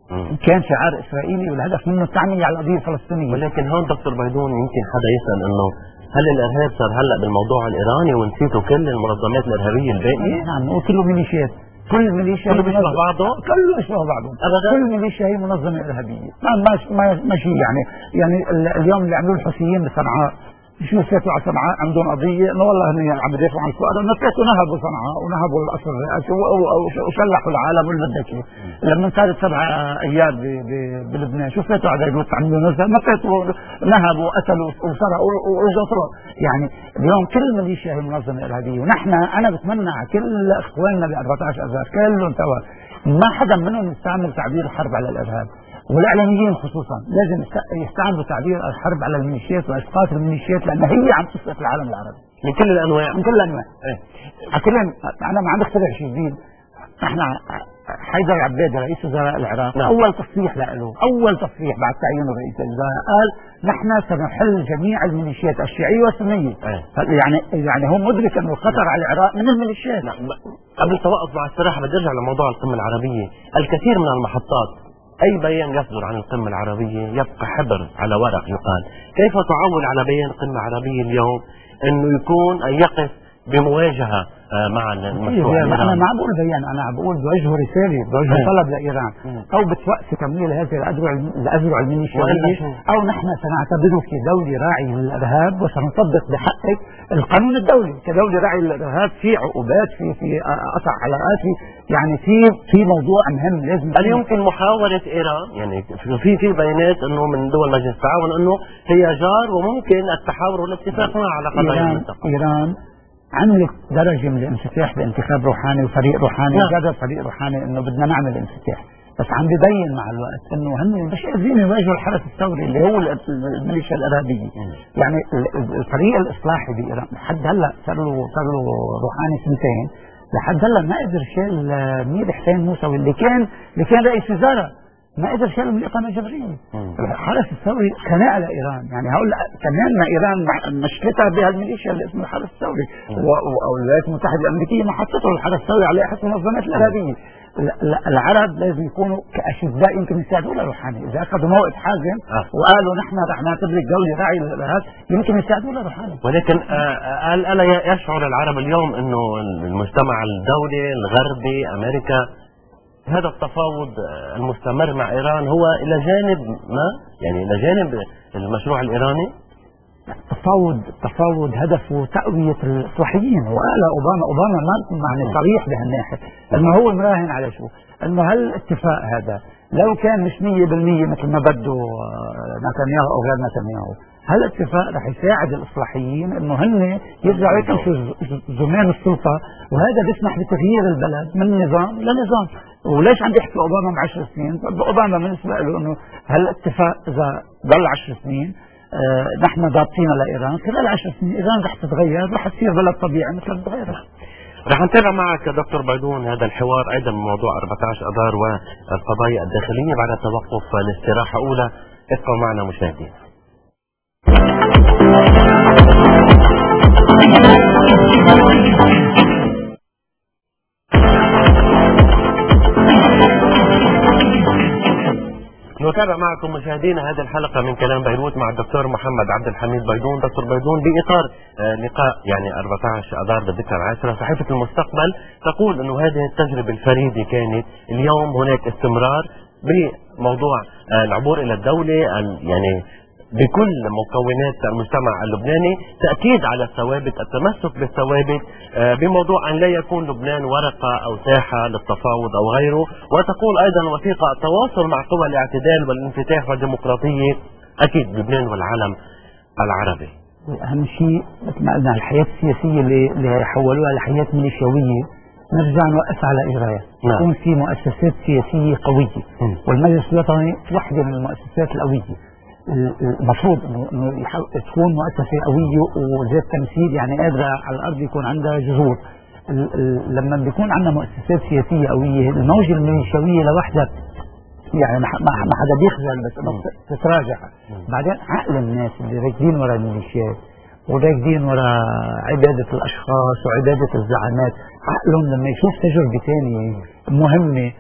كان شعار إسرائيلي والهدف منه التعمية على القضية الفلسطينية. ولكن هون دكتور بيدون يمكن حدا يسأل إنه هل الإرهاب صار هلا بالموضوع الإيراني ونسيتوا كل المنظمات الإرهابية الباقية؟ نعم نقول كله ميليشيات، كل ميليشيا كله بيشبه بعضه؟ كله بيشبه بعضه أبدا. كل ميليشيا هي منظمة إرهابية ما ما ما شيء يعني يعني اليوم اللي عملوه الحوثيين بصنعاء شو فاتوا على صنعاء عندهم قضية انه والله هن عم يدافعوا عن الفقراء، نفسوا نهبوا صنعاء ونهبوا القصر الرئاسي وشلحوا العالم واللي بدك اياه. لما صارت سبع ايار بلبنان شو فاتوا على بيروت عملوا نزهه؟ ما فاتوا نهبوا وقتلوا وسرقوا ورجعوا. يعني اليوم كل الميليشيا هي منظمة إرهابية، ونحن انا بتمنى على كل اخواننا ب أربعة عشر اذار كلهم سوا ما حدا منهم يستعمل تعبير الحرب على الارهاب، والاعلاميين خصوصا لازم يستعملوا تعبير الحرب على الميليشيات واسقاط الميليشيات لان هي عم تسقط العالم العربي من كل الانواع من كل الانواع. ايه كلنا انا ما عم بخترع شيء جديد. احنا حيدر عبادي رئيس وزراء العراق نعم. اول تصريح له اول تصريح بعد تعيينه رئيس الوزراء قال نحن سنحل جميع الميليشيات الشيعيه والسنيه. ايه. يعني يعني هو مدرك انه الخطر على العراق من الميليشيات. نعم. قبل توقف مع الصراحه بدي ارجع لموضوع القمه العربيه. الكثير من المحطات أي بيان يصدر عن القمة العربية يبقى حبر على ورق يقال. كيف تعول على بيان القمة العربية اليوم أنه يكون أن يقف بمواجهة مع المشروع الإيراني؟ أنا ما عم بقول بيان، أنا عم بقول بوجه رسالة بوجه طلب لإيران أو بتوقف تمويل هذه الأذرع الأذرع الميليشياوية أو نحن سنعتبره كدولة راعي للإرهاب وسنطبق بحقك القانون الدولي كدولة راعي للإرهاب في عقوبات في في قطع علاقات في يعني في في موضوع مهم لازم. هل يمكن محاولة إيران يعني في في بيانات إنه من دول مجلس التعاون إنه هي جار وممكن التحاور والاتفاق مع على قضايا المنطقة؟ إيران عملت درجة من الانفتاح بانتخاب روحاني وفريق روحاني وجدد فريق روحاني انه بدنا نعمل انفتاح، بس عم ببين مع الوقت انه هن مش قادرين يواجهوا الحرس الثوري اللي هو الميليشيا الارهابية. يعني الفريق الاصلاحي بايران لحد هلا صار له صار له روحاني سنتين لحد هلا ما قدر شال مير حسين موسوي اللي كان اللي كان رئيس وزراء ما قدر شال من الإقامة الجبرية. الحرس الثوري خناقة لإيران يعني هقول كمان ما إيران مشكلتها بهالميليشيا اللي اسمه الحرس الثوري والولايات المتحدة الأمريكية ما حطته الحرس الثوري على أحد المنظمات الإرهابية. العرب لازم يكونوا كأشداء يمكن يساعدوا لروحاني إذا أخذوا موقف حازم وقالوا نحن رح نعتبرك دولة راعي للإرهاب يمكن يساعدوا لروحاني. ولكن ألا يشعر العرب اليوم إنه المجتمع الدولي الغربي أمريكا هذا التفاوض المستمر مع إيران هو إلى جانب ما يعني إلى جانب المشروع الإيراني؟ التفاوض التفاوض هدفه تقوية الإصلاحيين، وقال أوباما أوباما ما يعني صريح بهالناحية إنه هو مراهن على شو؟ إنه هالاتفاق هذا لو كان مش مية بالمية مثل ما بده نتنياهو أو غير نتنياهو، هالاتفاق رح يساعد الإصلاحيين إنه هن يرجعوا يكنسوا زمان السلطة، وهذا بيسمح بتغيير البلد من نظام لنظام. وليش عم يحكي أوباما بعشر سنين؟ طب أوباما بالنسبة له إنه هالاتفاق إذا ضل عشر سنين آه نحن ضابطينه لإيران، خلال عشر سنين إيران رح تتغير، رح تصير بلد طبيعي مثل غيرها. رح نتابع معك دكتور بيدون هذا الحوار أيضا من موضوع أربعة عشر أذار والقضايا الداخلية بعد توقف لاستراحة أولى. ابقوا معنا مشاهدين. نتابع معكم مشاهدينا هذه الحلقة من كلام بيروت مع الدكتور محمد عبد الحميد بيدون. دكتور بيدون، بإطار لقاء يعني أربعة عشر أذار بالذكرى العاشرة، صحيفة المستقبل تقول أنه هذه التجربة الفريدة كانت. اليوم هناك استمرار بموضوع العبور إلى الدولة يعني بكل مكونات المجتمع اللبناني، تأكيد على الثوابت، التمسك بالثوابت بموضوع أن لا يكون لبنان ورقة أو ساحة للتفاوض أو غيره. وتقول أيضا الوثيقة التواصل مع قوى الاعتدال والانفتاح والديمقراطية أكيد لبنان والعالم العربي. أهم شيء مثل ما قلنا الحياة السياسية اللي حولوها لحياة ميليشياوية نرجع نوقف على إغراء. نعم. يكون في مؤسسات سياسية قوية، م. والمجلس الوطني واحدة من المؤسسات القوية. المفروض انه تكون مؤسسه قويه وذات تمثيل، يعني قادره على الارض يكون عندها جذور. لما بيكون عندنا مؤسسات سياسيه قويه، الموجه الميليشياويه لوحدها يعني ما حدا بيخجل بس انه تتراجع. بعدين عقل الناس اللي راكدين ورا الميليشيات وراكدين ورا عباده الاشخاص وعباده الزعامات، عقلهم لما يشوف تجربه ثانيه مهمه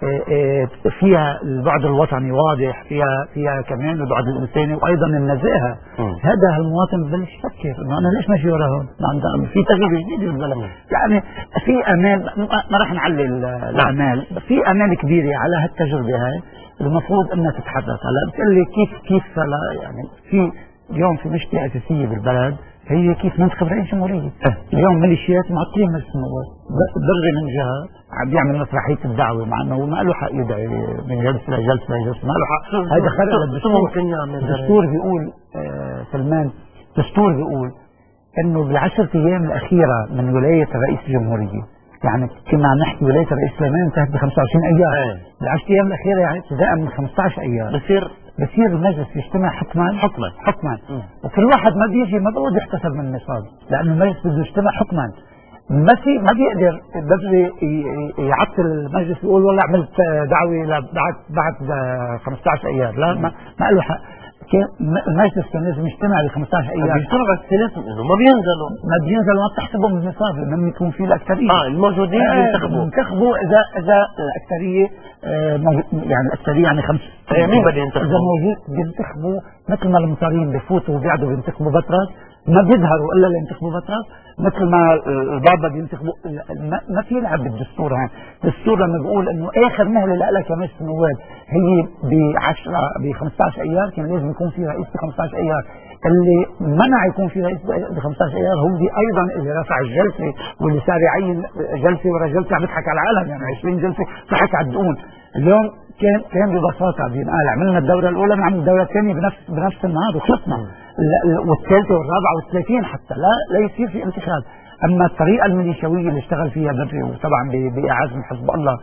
فيها البعد الوطني واضح، فيها فيها كمان البعد الانساني وايضا النزاهه، هذا المواطن ببلش يفكر انه انا ليش ماشي ورا هون؟ في تجربه جديده بالبلد، يعني في امال. ما راح نعلل الامال، في امال كبيره على هالتجربه هاي المفروض انها تتحدث. هلا بتقول كيف كيف هلا يعني في اليوم في مشكله اساسيه بالبلد هي كيف ننتخب رئيس جمهوريه. اليوم ميليشيات معطلين مجلس النواب، بري من جهه عم بيعمل مسرحيه الدعوه مع انه ما له حق يدعي من جلسه لجلسه لجلسه، ما له حق. هذا خرق الدستور. الدستور بيقول آه سلمان، الدستور بيقول انه بالعشرة ايام الاخيره من ولايه رئيس الجمهوريه، يعني كنا عم نحكي ولايه الرئيس سليمان انتهت ب خمسة وعشرين ايام، بالعشرة ايام الاخيره يعني ابتداء من خمسة عشر ايام بصير بصير المجلس يجتمع حكما حكما حكما وكل واحد ما بيجي ما بده يحتسب من النصاب، لانه المجلس بده يجتمع حكما. ما في ما بيقدر بدري يعطل المجلس يقول والله عملت دعوه بعد بعد خمسة عشر ايام، لا ما ما له حق. المجلس كان لازم يجتمع ب خمسة عشر ايام. بسرعه الثلاث انه ما بينزلوا ما بينزلوا ما بتحسبهم من النصاب لما يكون في الاكثريه. اه الموجودين ينتخبوا ينتخبوا اذا اذا الاكثريه آه يعني الاكثريه يعني خمس مين بده ينتخبوا؟ اذا موجود بينتخبوا مثل ما المصارين بفوتوا وبيقعدوا بينتخبوا بطرس، ما بيظهروا الا لينتخبوا بطرس، مثل ما البابا بينتخبوا. ما في لعب بالدستور. هان الدستور لما بيقول انه اخر مهله لك يا مجلس النواب هي ب عشرة ب خمسة عشر ايار، كان لازم يكون في رئيس ب خمسة عشر ايار. اللي منع يكون في رئيس ب خمسة عشر ايار هو ايضا اللي رفع الجلسه واللي صار يعين جلسه ورا جلسه، عم يضحك على العالم، يعني عشرين جلسه ضحك على الدقون. اليوم كان كان ببساطه بينقال عملنا الدوره الاولى بنعمل الدوره الثانيه بنفس بنفس النهار وخلصنا، والثالثه والرابعه والثلاثين حتى لا لا يصير في انتخاب. اما الطريقه الميليشياويه اللي اشتغل فيها بدري وطبعا باعاز من حزب الله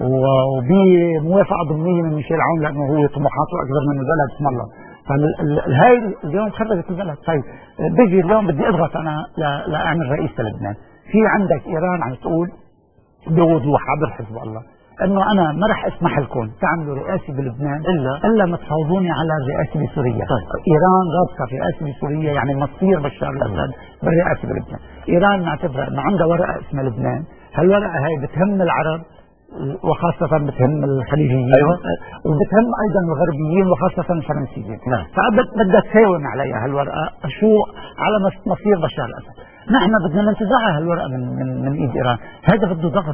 وبموافقه ضمنيه من ميشيل عون لانه هو طموحاته اكبر من البلد اسم الله، فهي اليوم خربت البلد. طيب بيجي اليوم بدي اضغط انا لاعمل رئيس لبنان، في عندك ايران عم تقول بوضوح عبر حزب الله انه انا ما راح اسمح لكم تعملوا رئاسه بلبنان الا الا ما تفاوضوني على الرئاسه بسوريا. طيب. ايران رابطه رئاسه بسوريا يعني مصير بشار الاسد بالرئاسه بلبنان. ايران نعتبرها انه عندها ورقه اسمها لبنان، هالورقه هي بتهم العرب وخاصة بتهم الخليجيين. أيوة. وبتهم أيضا الغربيين وخاصة الفرنسيين. نعم. فبدها تساوم عليها هالورقة شو على مصير بشار الأسد. نحن بدنا ننتزعها هالورقة من من من إيد إيران، هذا بده ضغط.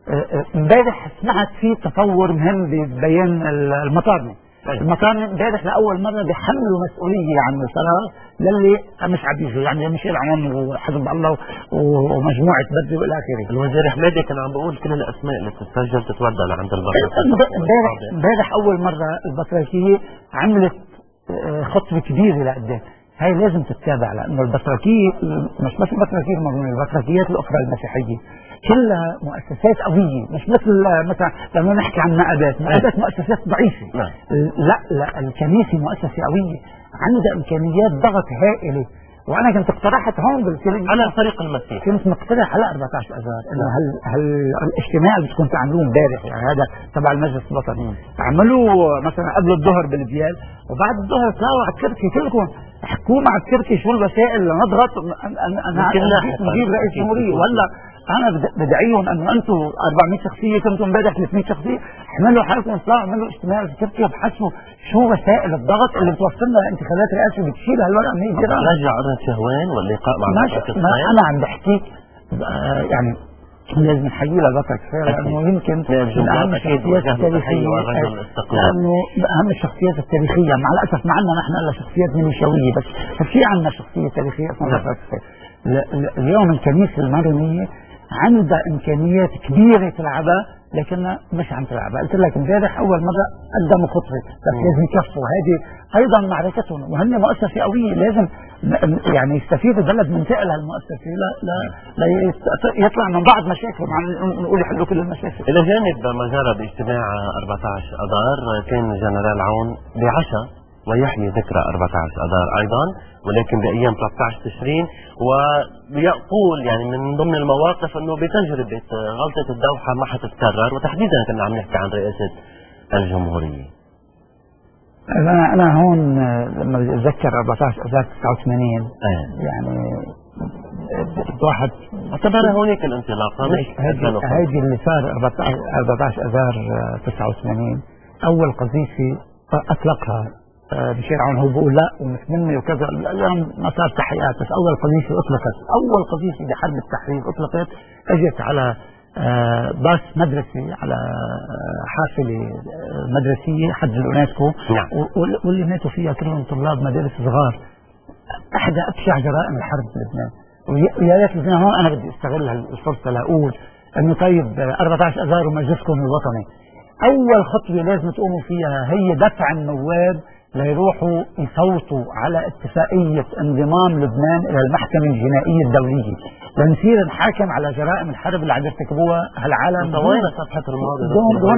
امبارح سمعت في تطور مهم ببيان المطارنة. المطارنة امبارح لأول مرة بيحملوا مسؤولية عن القرار للي مش عم يجوا، يعني مشير عون وحزب الله ومجموعة بدر والى اخره. الوزير حميدة كان عم بيقول كل الاسماء اللي بتتسجل تتودى لعند البطريركية. امبارح امبارح اول مرة البطريركية عملت خطوة كبيرة لقدام، هاي لازم تتابع، لانه البطريركية مش بس البطريركية المغربية، البطريركيات الاخرى المسيحية كلها مؤسسات قوية، مش مثل مثلا لما نحكي عن مقادات، مقادات مؤسسات ضعيفة. لا لا الكنيسة مؤسسة قوية عندها امكانيات ضغط هائلة، وانا كنت اقترحت هون بالكلمة على الفريق المسيحي، كنت مقترح على أربعة عشر اذار انه هل هل الاجتماع اللي كنت تعملوه امبارح، يعني هذا تبع المجلس الوطني، اعملوه مثلا قبل الظهر بالبيال، وبعد الظهر طلعوا على التركي كلكم احكوا مع التركي شو الوسائل لنضغط انا نجيب رئيس الجمهورية، ولا انا بدعيهم انه انتم أربعمية شخصيه كنتم امبارح ثلاثمية شخصيه، احملوا حالكم اطلعوا اعملوا اجتماع في تركيا وابحثوا شو وسائل الضغط اللي بتوصلنا لانتخابات رئاسيه بتشيل هالورقه من ايدي. رجع أرن شهوان واللقاء مع ما انا عم بحكيك يعني لازم نحيي لبطل كفايه، لانه يمكن من اهم الشخصيات التاريخيه، لانه اهم الشخصيات التاريخيه مع الاسف ما عندنا نحن الا شخصيات ميليشياويه، بس في عندنا شخصيه تاريخيه اسمها بطل كفايه. اليوم الكنيسه المارونيه عندها امكانيات كبيره تلعبها لكنها مش عم تلعبها. قلت لك امبارح اول مره قدموا خطوه بس لازم يكفوا، هذه ايضا معركتهم، وهن مؤسسه قويه لازم يعني يستفيد البلد من ثقل هالمؤسسه لا لا لا يطلع من بعض مشاكل مع نقول يحلوا كل المشاكل. الى جانب ما جرى باجتماع أربعة عشر اذار كان جنرال عون بعشاء ويحيي ذكرى أربعة عشر اذار ايضا، ولكن بايام ثلاثة عشر تشرين، ويقول يعني من ضمن المواقف انه بتجربه غلطه الدوحه ما حتتكرر، وتحديدا كنا عم نحكي عن رئاسه الجمهوريه. انا انا هون لما بتذكر أربعة عشر اذار تسعة وثمانين آه. يعني واحد اعتبرها هونيك الانطلاقه، مش هذه اللي صار أربعة عشر اذار تسعة وثمانين اول قذيفه اطلقها بشير عون، هو بيقول لا ومش مني وكذا، اليوم ما صار تحقيقات، بس اول قذيفه اطلقت، اول قذيفه بحرب التحرير اطلقت اجت على باص مدرسي، على حافله مدرسيه حد اليونسكو، نعم. واللي ماتوا فيها كلهم طلاب مدارس صغار. احدى ابشع جرائم الحرب بلبنان، ويا ريت لبنان هون انا بدي استغل الفرصه لاقول انه طيب أربعة عشر اذار ومجلسكم الوطني اول خطوه لازم تقوموا فيها هي دفع النواب ليروحوا يصوتوا على اتفاقية انضمام لبنان إلى المحكمة الجنائية الدولية، لنصير نحاكم على جرائم الحرب اللي عم يرتكبوها هالعالم. وين صفحة الماضي؟ دون دون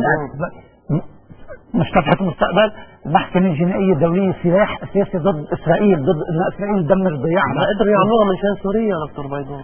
مش صفحة المستقبل، المحكمة الجنائية الدولية سلاح أساسي ضد إسرائيل، ضد إن إسرائيل تدمر ضياعنا. ما قدروا يعملوها من شان سوريا دكتور بيضون.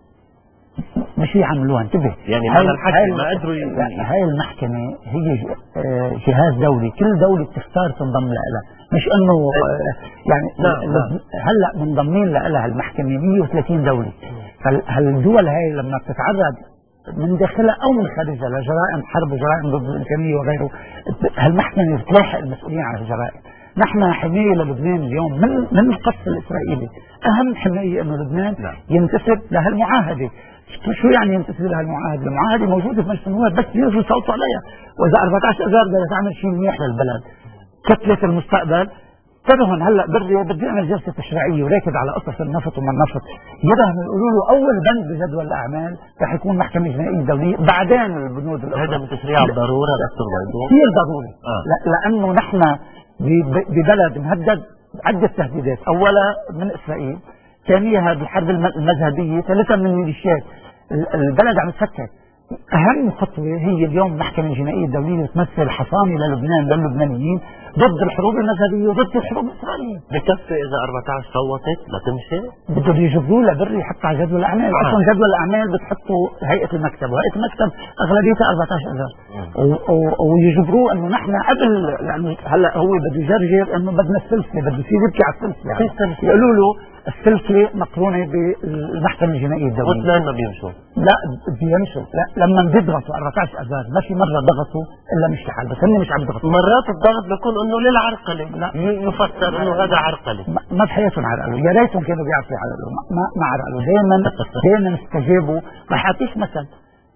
مش يعملوها، انتبه، يعني هذا الحكي ما قدروا. هاي المحكمة هي جهاز دولي، كل دولة بتختار تنضم لها، مش انه يعني لا لا. هلا منضمين لها المحكمة مية وثلاثين دولة، فالدول هاي لما بتتعرض من داخلها او من خارجها لجرائم حرب وجرائم ضد الانسانية وغيره، هالمحكمة بتلاحق المسؤولين عن الجرائم. نحن حماية للبنان اليوم من من القصف الاسرائيلي، اهم حماية انه لبنان ينتسب لهالمعاهدة. شو يعني ينتسب لها المعاهدة؟ المعاهدة موجودة في مجلس النواب بس ينزلوا صوتوا عليها، وإذا أربعة عشر اذار بدها تعمل شيء منيح للبلد كتلة المستقبل تبهن هلا بري بدي اعمل جلسة تشريعية وراكد على قصص النفط وما النفط، يبهن يقولوا له أول بند بجدول الأعمال رح يكون محكمة جنائية دولية، بعدين البنود الأخرى. هذا من تشريع الضرورة دكتور بيضون؟ كثير ضروري. آه. لا لأنه نحن ببلد مهدد عدة تهديدات، أولا من إسرائيل، ثانيها بالحرب المذهبية، ثالثا من الميليشيات. البلد عم تفكر. أهم خطوة هي اليوم المحكمة الجنائية الدولية تمثل حصانة للبنان للبنانيين ضد الحروب المذهبية وضد الحروب الإسرائيلية. بكفي إذا أربعة عشر صوتت لتمشي؟ بدهم يجبروا له بري يحطوا على جدول الأعمال، آه. أصلا جدول الأعمال بتحطوا هيئة المكتب، وهيئة المكتب أغلبيتها أربعة عشر اذار، ويجبروه إنه نحن قبل، لأنه هلا هو بده يجرجر إنه بدنا السلسلة، بده يصير يبكي على السلسلة، يعني يقولوا له السلسلة مقرونة بالمحكمة الجنائية الدولية. واثنين ما بيمشوا؟ لا بيمشوا، لا لما بيضغطوا أربعة عشر اذار ما في مرة ضغطوا إلا مش لحال، بس هم مش عم يضغطوا. مرات الضغط بيكون إنه للعرقلة، لا يفسر إنه هذا عرقلة. ما بحياتهم عرقلوا، يا ريتهم كانوا بيعرفوا يعرقلوا، ما ما عرقلوا، دائما دائما استجابوا. رح أعطيك مثل،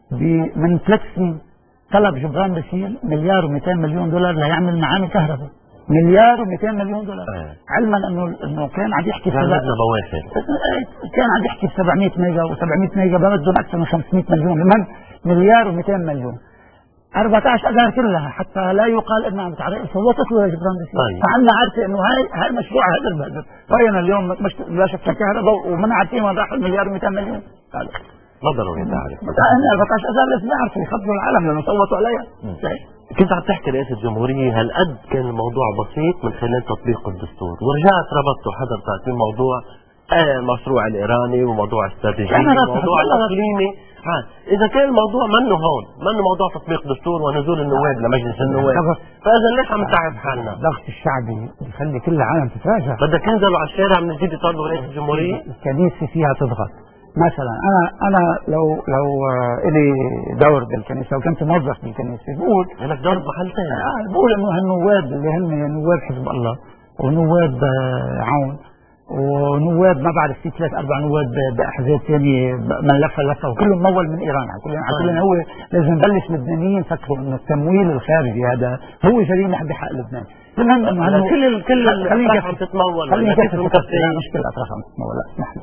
من ثلاث سنين طلب جبران بشير مليار ومئتين مليون دولار ليعمل معامل كهرباء، مليار ومئتين مليون دولار، آه. علما انه انه كان عم يحكي كان عندنا بوافر، كان عم يحكي سبعمئة ميجا و700 ميجا بمدهم اكثر من خمسمئة مليون، المهم مليار ومئتين مليون، أربعة عشر اذار كلها حتى لا يقال انها عم تعرف صوتت له جبران بشير. طيب. فعنا عارفه انه هاي هاي مشروع هذا البلد، راينا اليوم مش لا شك كهرباء وما عارفين وين راح المليار ومئتين مليون. ما ضروري تعرف. أربعة عشر اذار لازم يعرفوا يخبروا العالم لانه صوتوا عليها. كنت عم تحكي رئيس الجمهورية هالقد كان الموضوع بسيط من خلال تطبيق الدستور، ورجعت ربطته حضرتك بموضوع آه المشروع الإيراني وموضوع استراتيجي وموضوع الإقليمي. إذا كان الموضوع منه هون، منه موضوع تطبيق دستور ونزول النواب لمجلس النواب، فإذا ليش عم نتعب حالنا؟ الضغط الشعبي بيخلي كل العالم تتراجع. بدك تنزلوا على الشارع من جديد يطالبوا رئيس الجمهورية؟ الكنيسة فيها تضغط. مثلا انا انا لو لو الي دور بالكنيسه وكنت موظف بالكنيسه بقول لك دور بمحل ثاني. اه بقول انه هالنواب اللي هن نواب حزب الله ونواب عون ونواب ما بعرف في ثلاث اربع نواب باحزاب ثانيه من لفه لفه وكلهم ممول من ايران، على كل كل هو لازم نبلش لبنانيين يفكروا انه التمويل الخارجي هذا هو جريمه بحق لبنان. المهم انه كل كل الاطراف عم تتمول، خليني كيف مش كل الاطراف عم تتمول، لا اسمح لي.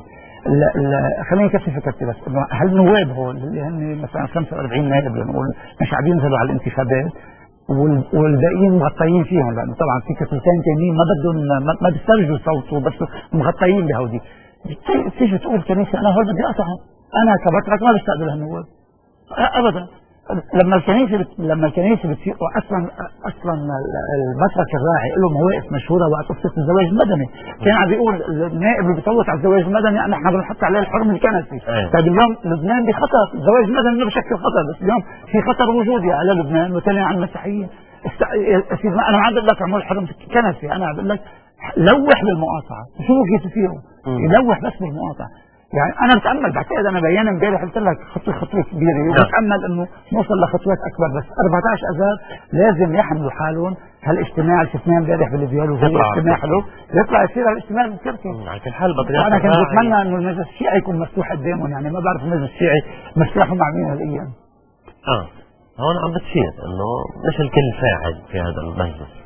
خليني كيف فكرتي بس انه هالنواب هول اللي هن مثلا خمسة وأربعين نائب لنقول مش عم ينزلوا على الانتخابات والباقيين مغطيين فيهم، لانه طبعا في كتلتين ثانيين ما بدهم ما بيسترجوا صوته بس مغطيين بهودي. تيجي تقول الكنيسه انا هول بدي اقطعهم، انا كبطرك ما بستقبل هالنواب ابدا. لما الكنيسه لما الكنيسه بتصير اصلا اصلا البطرك الراعي له مواقف مشهوره وقت قصه الزواج المدني، كان عم بيقول النائب اللي بيصوت على الزواج المدني نحن بنحط عليه الحرم الكنسي. طيب اليوم لبنان بخطر، الزواج المدني بشكل خطر، بس اليوم في خطر وجودي على لبنان وثاني على المسيحيين. است... انا ما عم بقول لك اعمل حرم كنسي، انا عم بقول لك لوح بالمقاطعه، شوفوا كيف فيهم يلوح بس بالمقاطعه. يعني انا بتامل بعتقد انا بيان امبارح قلت لك خطوه خطوه كبيره وبتامل انه نوصل لخطوات اكبر، بس أربعة عشر اذار لازم يحملوا حالهم. هالاجتماع اللي شفناه امبارح بالفيديو زي اجتماع حلو يطلع يصير الاجتماع بالتركي. على كل حال بطريقه انا كنت بتمنى انه المجلس الشيعي يكون مفتوح قدامهم، يعني ما بعرف المجلس الشيعي مفتوح مع مين هالايام. اه هون عم بتصير انه مش الكل فاعل في هذا المجلس.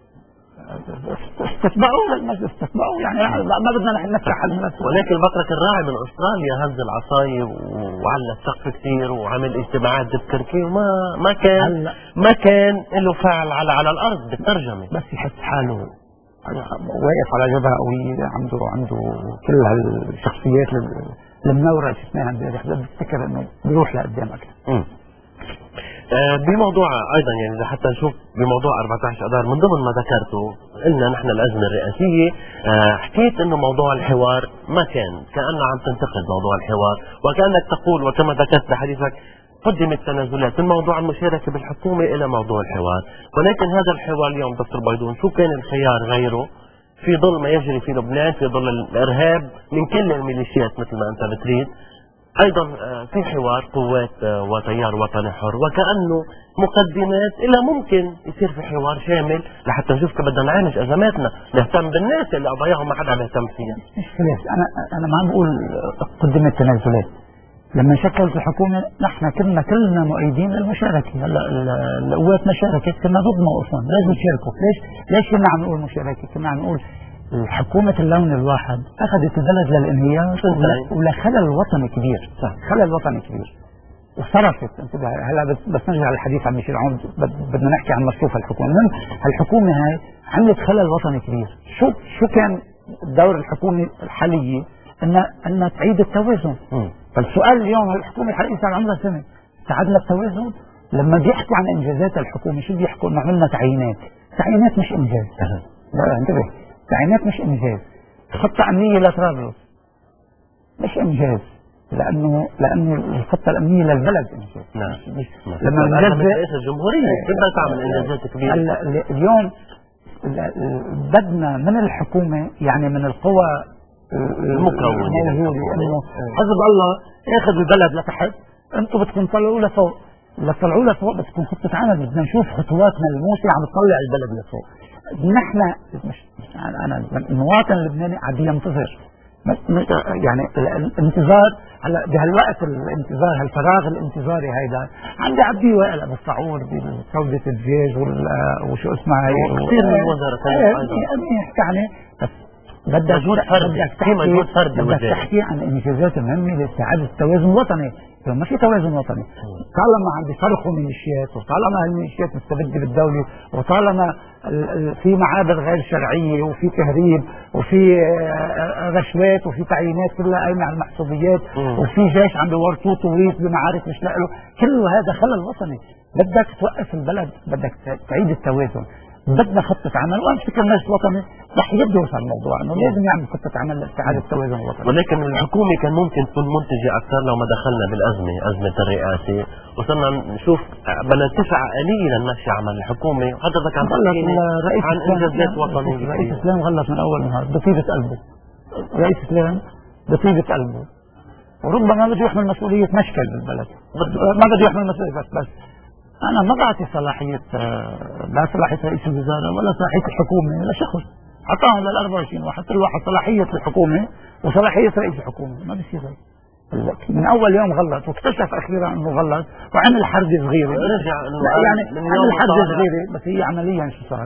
استتبعوا للمجلس استتبعوا، يعني ما بدنا نحن نفتح الملف. ولكن البطرك الراعي من استراليا هز العصايه وعلى السقف كثير وعمل اجتماعات بتركي وما ما كان ما كان له فعل على على الارض بالترجمه، بس يحس حاله واقف على جبهه قويه، عنده عنده كل هالشخصيات المنوره اللي شفناها امبارح، بفتكر انه بيروح لقدام اكثر. بموضوع ايضا يعني اذا حتى نشوف بموضوع أربعة عشر اذار من ضمن ما ذكرته قلنا نحن الازمه الرئاسيه، حكيت انه موضوع الحوار ما كان كانه عم تنتقد موضوع الحوار وكانك تقول وكما ذكرت بحديثك قدمت تنازلات من موضوع المشاركه بالحكومه الى موضوع الحوار، ولكن هذا الحوار اليوم دكتور بيضون شو كان الخيار غيره في ظل ما يجري في لبنان، في ظل الارهاب من كل الميليشيات مثل ما انت بتريد، ايضا في حوار قوات وتيار وطني حر وكانه مقدمات الى ممكن يصير في حوار شامل لحتى نشوف كيف بدنا نعالج ازماتنا، نهتم بالناس اللي قضاياهم ما حدا عم يهتم فيها. مش خلاص انا انا ما عم بقول قدمت تنازلات، لما شكلت الحكومه نحن كنا كلنا مؤيدين للمشاركه، هلا القوات ما شاركت كنا ضد موقفهم، لازم يشاركوا، ليش ليش كنا عم نقول مشاركه؟ كنا عم نقول حكومة اللون الواحد أخذت البلد للانهيار ولخلل وطني كبير، خلل وطني كبير وصرفت. انتبه هلا بس نرجع للحديث عن ميشيل عون، بدنا نحكي عن مصروف الحكومة. المهم هالحكومة هاي عملت خلل وطني كبير. شو شو كان دور الحكومة الحالية؟ انها انها تعيد التوازن. فالسؤال اليوم الحكومة الحالية صار عمرها سنة، تعدنا التوازن؟ لما بيحكوا عن انجازات الحكومة شو بيحكوا؟ انه عملنا تعيينات، تعيينات مش انجاز. لا انتبه، تعيينات مش انجاز. خطة امنية لطرابلس مش انجاز، لانه لانه الخطة الامنية للبلد انجاز. نعم. لما نجد رئيس الجمهورية بدها تعمل انجازات كبيرة. اليوم بدنا من الحكومة يعني من القوى المكونة انه حزب الله ياخذ البلد لتحت، انتم بدكم تطلعوا لفوق، لتطلعوا لفوق بدكم خطة عمل، بدنا نشوف خطوات ملموسة عم تطلع البلد لفوق. نحن مش انا المواطن اللبناني عم ينتظر يعني الانتظار هلا بهالوقت الانتظار هالفراغ الانتظاري هيدا عندي عبدي وائل ابو السعود بسودة الدجاج وشو اسمها هي كثير من الوزراء يعني بس بدك بدك تحكي بدك تحكي عن الانجازات المهمه لاستعاده التوازن الوطني. ما في توازن وطني طالما عم بيصرخوا ميليشيات وطالما الميليشيات مستبده بالدوله وطالما في معابر غير شرعيه وفي تهريب وفي رشوات وفي تعيينات كلها قايمه على المحسوبيات وفي جيش عم بيورطوه طويس بمعارك مش لاقي له، كل هذا خلل وطني. بدك توقف البلد، بدك تعيد التوازن، بدنا خطة عمل، وامسك المجلس الوطني رح يدرس الموضوع انه لازم يعمل خطة عمل لاستعادة التوازن الوطني. ولكن الحكومة كان ممكن تكون منتجة اكثر لو ما دخلنا بالازمة، ازمة الرئاسة، وصرنا نشوف بدنا نتفق آلية لنمشي عمل الحكومة. وحضرتك عم تحكي عن انجازات وطنية. رئيس اسلام غلط من اول نهار بطيبة قلبه. رئيس اسلام بطيبة قلبه وربما بده يحمل مسؤولية مشكل بالبلد، ما بده يحمل مسؤولية بس بس أنا ما بعطي صلاحية لا صلاحية رئيس الوزراء ولا صلاحية الحكومة لشخص، حطاهم لل أربعة وعشرين واحد، كل واحد صلاحية الحكومة وصلاحية رئيس الحكومة. ما بصير هيك. من أول يوم غلط واكتشف أخيرا أنه غلط وعمل حرجة صغيرة. رجع يعني عمل حرجة صغيرة بس هي عمليا شو صار؟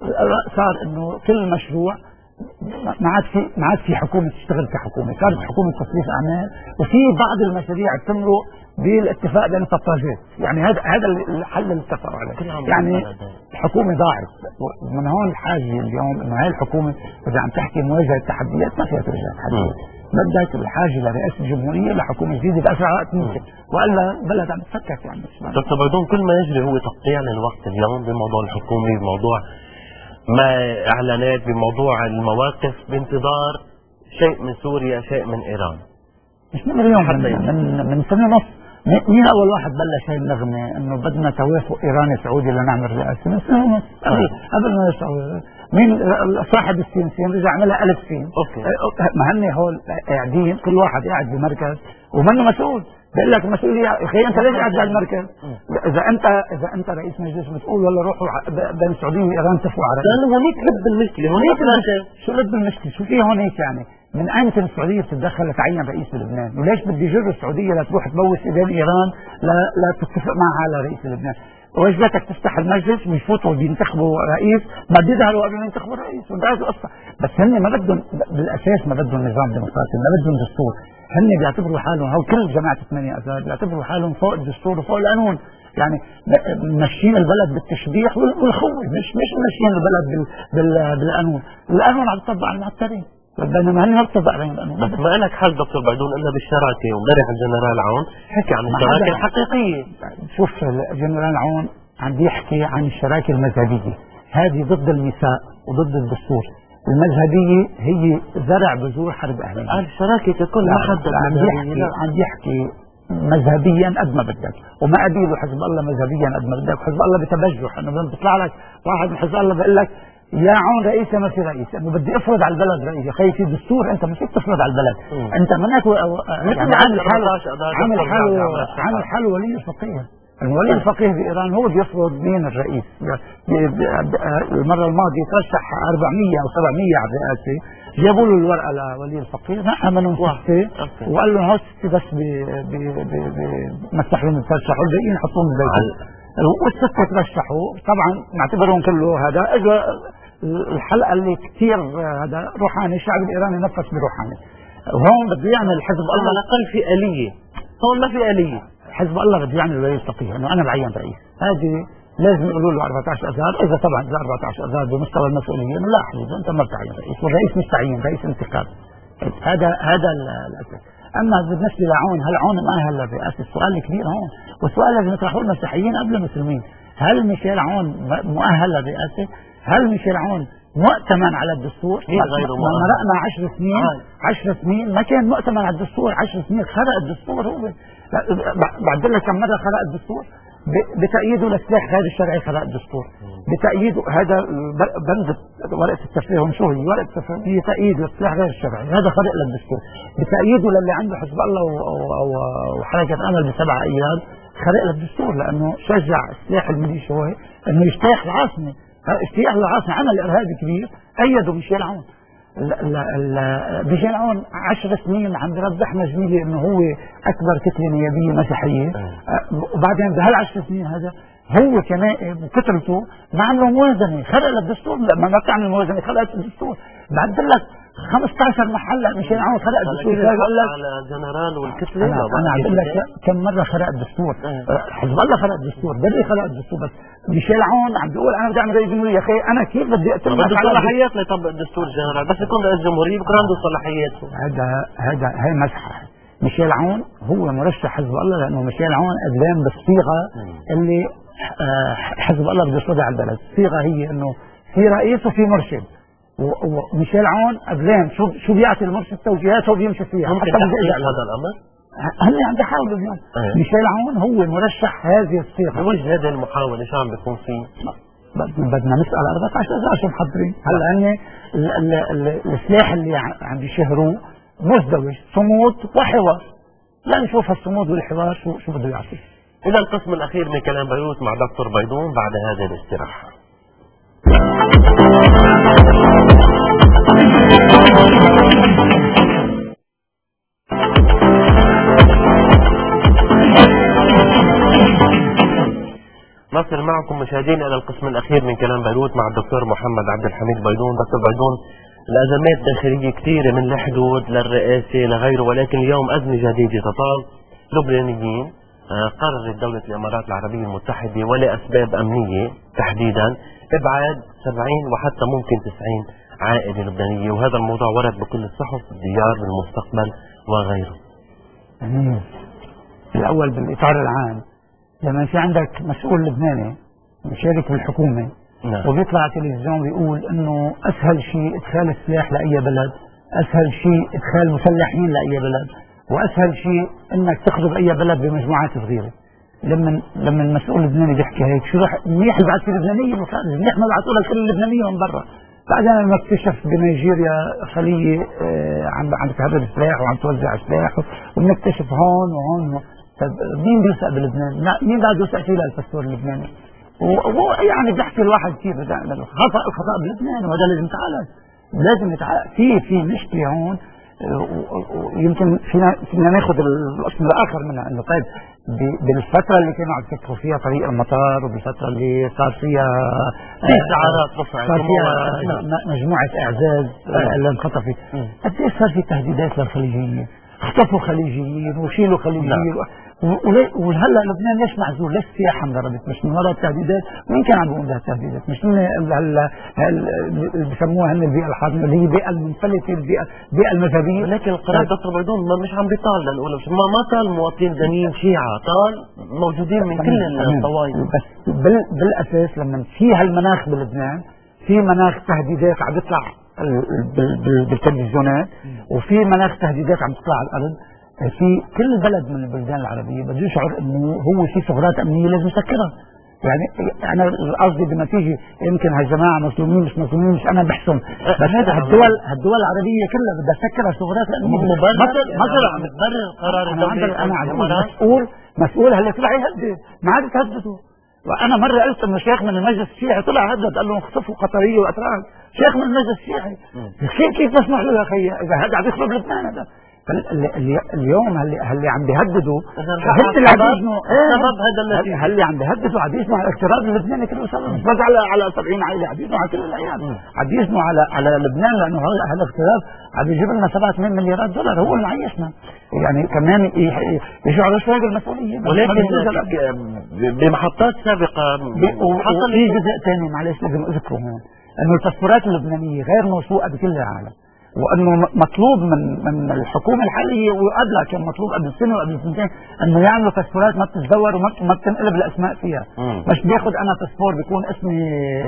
صار إنه كل مشروع ما عاد في ما عاد في حكومة تشتغل كحكومة، صارت حكومة تصريف أعمال، وفي بعض المشاريع تمرق بالاتفاق بين الطاجات. يعني هذا هذا الحل اللي اتفقوا عليه. يعني الحكومة ضاعت. من هون الحاجة اليوم انه هاي الحكومة اذا عم تحكي مواجهة تحديات ما فيها تواجه تحديات. بدك الحاجة لرئاسة الجمهورية لحكومة جديدة بأسرع وقت ممكن، والا البلد عم تفكك. يعني دكتور بيضون، كل ما يجري هو تقطيع للوقت اليوم بموضوع الحكومة، بموضوع ما اعلانات، بموضوع المواقف، بانتظار شيء من سوريا، شيء من ايران. مش من اليوم، من, من, من سنة ونص. مين اول واحد بلش هاي النغمه انه بدنا توافق ايراني سعودي لنعمل رئاسه؟ من سنه ونص قبل قبل ما يسعوا. مين صاحب السين سين رجع عملها ألف سين. اوكي ما هن هول قاعدين كل واحد قاعد بمركز ومنه مسؤول. بقول لك المسؤوليه يا اخي انت ليش قاعد على المركز؟ اذا انت اذا انت رئيس مجلس بتقول ولا روحوا بين السعوديه وايران اتفقوا على لانه هونيك لب المشكله. هونيك شو لب المشكله؟ شو في هونيك يعني؟ من ايمتى السعوديه بتتدخل لتعين رئيس لبنان؟ وليش بدي يجر السعوديه لتروح تبوس ايدين ايران لا لا تتفق معها على رئيس لبنان؟ وايش بدك تفتح المجلس ويفوتوا بينتخبوا رئيس، ما بيظهروا قبل ما ينتخبوا رئيس وانتهت القصه. بس هن ما بدهم بالاساس ما بدهم نظام ديمقراطي، ما بدهم دستور. هن بيعتبروا حالهم هو كل جماعه ثمانية اذار بيعتبروا حالهم فوق الدستور وفوق القانون. يعني ماشيين البلد بالتشبيح والخوه، مش مش ماشيين البلد بال بال بالقانون. القانون عم يطبق على المعترين بينما هن ما بتطبق عليهم القانون. بس ما لك حل دكتور بيضون الا بالشراكه. وامبارح الجنرال عون حكى عن الشراكه الحقيقيه. شوف الجنرال عون عم بيحكي عن الشراكه المذهبيه، هذه ضد الميثاق وضد الدستور. المذهبيه هي زرع بذور حرب اهليه. قال الشراكه ككل ما حدد. عم بيحكي عم بيحكي مذهبيا قد ما بدك، وما قبيله حزب الله مذهبيا قد ما بدك. حزب الله بتبجح انه لما بيطلع لك واحد من حزب الله بيقول لك يا عون رئيس ما في رئيس، انه بدي افرض على البلد رئيس. يا اخي في دستور، انت مش تفرض على البلد. م. انت منك يعني عامل حاله عامل حاله عامل حاله ولي الفقيه. الولي الفقيه بايران هو بيفرض مين الرئيس. المره الماضيه ترشح أربعمية او سبعمية على الرئاسه، جابوا له الورقه لولي الفقيه نحى منهم سته وقال له هو سته بس بمسح لهم يترشحوا، الباقيين حطوهم بالبيت. والسته ترشحوا طبعا نعتبرهم كله هذا. اجى الحلقه اللي كثير هذا روحاني، الشعب الايراني نفس بروحاني. وهون بده يعمل حزب الله على الاقل في اليه، هون ما في اليه. حزب الله بده يعمل ولي الفقيه انه انا بعين رئيس، هذه لازم يقولوا له أربعة عشر اذار. اذا طبعا اذا أربعة عشر اذار بمستوى المسؤوليه لا حبيبي انت ما بتعين رئيس، والرئيس مش تعيين، رئيس انتخاب. هذا هذا الاساس. اما بالنسبه لعون، هل عون مؤهل للرئاسه؟ السؤال الكبير هون، والسؤال لازم يطرحوه المسيحيين قبل المسلمين. هل ميشيل عون مؤهل للرئاسه؟ هل ميشيل عون مؤتمن على الدستور؟ ما مرقنا عشر سنين عشر سنين ما كان مؤتمن على الدستور. عشر سنين خرق الدستور. هو بعد لك كم مره خرق الدستور؟ بتأييده للسلاح غير الشرعي خرق الدستور. بتأييده هذا بند ورقه التفريغ، شو هي ورقه التفريغ؟ هي تأييد للسلاح غير الشرعي، هذا خرق للدستور. بتأييده للي عنده حزب الله وحركه امل بسبع ايام خرق للدستور، لانه شجع سلاح الميليشيا انه يجتاح العاصمه. اجتياح العاصمه عمل ارهابي كبير، ايدوا ميشيل عون. ميشيل عون عشر سنين عم بربحنا زميلي انه هو اكبر كتله نيابيه مسيحيه، وبعدين بهالعشر سنين هذا هو كنائب وكتلته ما عملوا موازنه، خلق الدستور. لما ما بتعمل موازنه خلقت الدستور. بعدل لك خمسطعش محل ميشيل عون خلق الدستور. قال لك على جنرال والكتله. انا انا عم بقول لك كم مره خلق الدستور. حزب الله خلق الدستور، بدري خلق الدستور، بس ميشيل عون عم بيقول انا بدي اعمل رئيس جمهوريه. يا اخي انا كيف بدي اتم بده صلاحيات ليطبق دستور جنرال، بس يكون رئيس جمهوريه بكون عنده صلاحيات. هذا هذا هي مزحه. ميشيل عون هو مرشح حزب الله لانه ميشيل عون قدام بالصيغه اللي حزب الله بده يصدع على البلد. الصيغه هي انه في رئيس وفي مرشد، وميشيل عون قبلين شو شو بيعطي المرشد توجيهات هو بيمشي فيها. ممكن تحقيق هذا الامر؟ هلا عم بيحاولوا اليوم. أيه. ميشيل عون هو مرشح هذه الصيغه. بوجه هذه المحاوله شو عم بيكون فيه؟ بدنا نسال أربعة عشر اذا شو محضرين. هلا هن السلاح اللي عم يشهروه مزدوج، صمود وحوار. لا نشوف الصمود والحوار شو شو بده يعطي. إلى القسم الأخير من كلام بيروت مع دكتور بيضون بعد هذه الاستراحة. نصل معكم مشاهدينا إلى القسم الأخير من كلام بيروت مع الدكتور محمد عبد الحميد بيضون. دكتور بيضون، الأزمات الداخلية كثيرة من الحدود للرئاسة لغيره، ولكن اليوم أزمة جديدة تطال لبنانيين. قررت دولة الإمارات العربية المتحدة ولأسباب أمنية تحديدا إبعاد سبعين وحتى ممكن تسعين عائلة لبنانية، وهذا الموضوع ورد بكل الصحف، الديار، بالمستقبل وغيره. أمين. الأول بالإطار العام، لما في عندك مسؤول لبناني مشارك بالحكومة نعم. وبيطلع على التلفزيون بيقول إنه أسهل شيء إدخال السلاح لأي بلد، أسهل شيء إدخال مسلحين لأي بلد، واسهل شيء انك تخرج اي بلد بمجموعات صغيره. لما لما المسؤول اللبناني بيحكي هيك شو راح منيح يبعث لبنانيه بالخارج، منيح ما بعثوا لك كل اللبنانيه من برا. بعدين لما اكتشف بنيجيريا خليه آه عم عم تهرب سلاح وعم توزع سلاح، وبنكتشف هون وهون. طيب مين بيوثق بلبنان؟ مين بعد يوثق فيه للباسبور اللبناني؟ ويعني بيحكي الواحد كيف بده يعمل خطا الخطا بلبنان، وهذا لازم يتعالج، لازم يتعالج. في في مشكله هون، ويمكن فينا فينا ناخذ القسم الاخر منها، انه طيب بالفتره اللي كانوا عم يفكروا فيها طريق المطار، وبالفتره اللي صار فيها في شعارات رفع، صار فيها مجموعه اعزاز اللي انخطفت، قد ايش صار في تهديدات للخليجيين، اختطفوا خليجيين وشيلوا خليجيين. وهلا لبنان ليش معزول؟ ليش السياحه انضربت؟ مش من وراء التهديدات؟ مين كان عم بيقول لها التهديدات؟ مش من اللي بسموها هن البيئه الحاضنه، اللي هي البيئه المنفلته، البيئه البيئه المذهبيه. لكن القرار دكتور بيضون مش عم بيطال للاولى، ما ما طال مواطنين دنيين شيعه، طال موجودين من كل الطوائف. بس بالاساس لما في هالمناخ بلبنان، في مناخ تهديدات عم بيطلع بالتلفزيونات، وفي مناخ تهديدات عم تطلع على الارض. في كل بلد من البلدان العربية بده يشعر انه هو في ثغرات امنية لازم يسكرها. يعني انا قصدي بالنتيجة يمكن هالجماعة مسلمين مش مسلمين مش انا بحسن، بس هالدول هالدول العربية كلها بدها تسكر الثغرات الامنية. مصر عم تبرر قرار الدولة. انا عم بقول مسؤول مسؤول هلا طلع يهدد، ما عاد تهددوا. وانا مرة قلت انه شيخ من المجلس الشيعي طلع هدد، قال لهم اخطفوا قطرية واتراك. شيخ من المجلس الشيعي كيف كيف تسمح له يا اخي؟ اذا هذا عم يخرب لبنان هذا. اليوم هل اللي عم بيهددوا سبب هذا الذي هل اللي عم بيهددوا عم يسمعوا على الاقتراض اللبناني كله سبب، مش بس على على سبعين عائله، عم يسمعوا على كل العيال، عم يسمعوا على على لبنان، لانه هذا الاقتراض عم يجيب لنا سبعة ثمانية مليارات دولار، هو اللي معيشنا. يعني كمان يشعروا شوي بالمسؤوليه. ولكن بمحطات سابقه حصل في جزء ثاني معلش لازم اذكره هون، انه الباسبورات اللبنانيه غير موثوقه بكل العالم، وانه مطلوب من من الحكومه الحاليه وقبلها كان مطلوب قبل سنه وقبل سنتين انه يعملوا باسبورات ما بتتزور وما بتنقلب الاسماء فيها. مم. مش بياخذ انا باسبور بيكون اسمي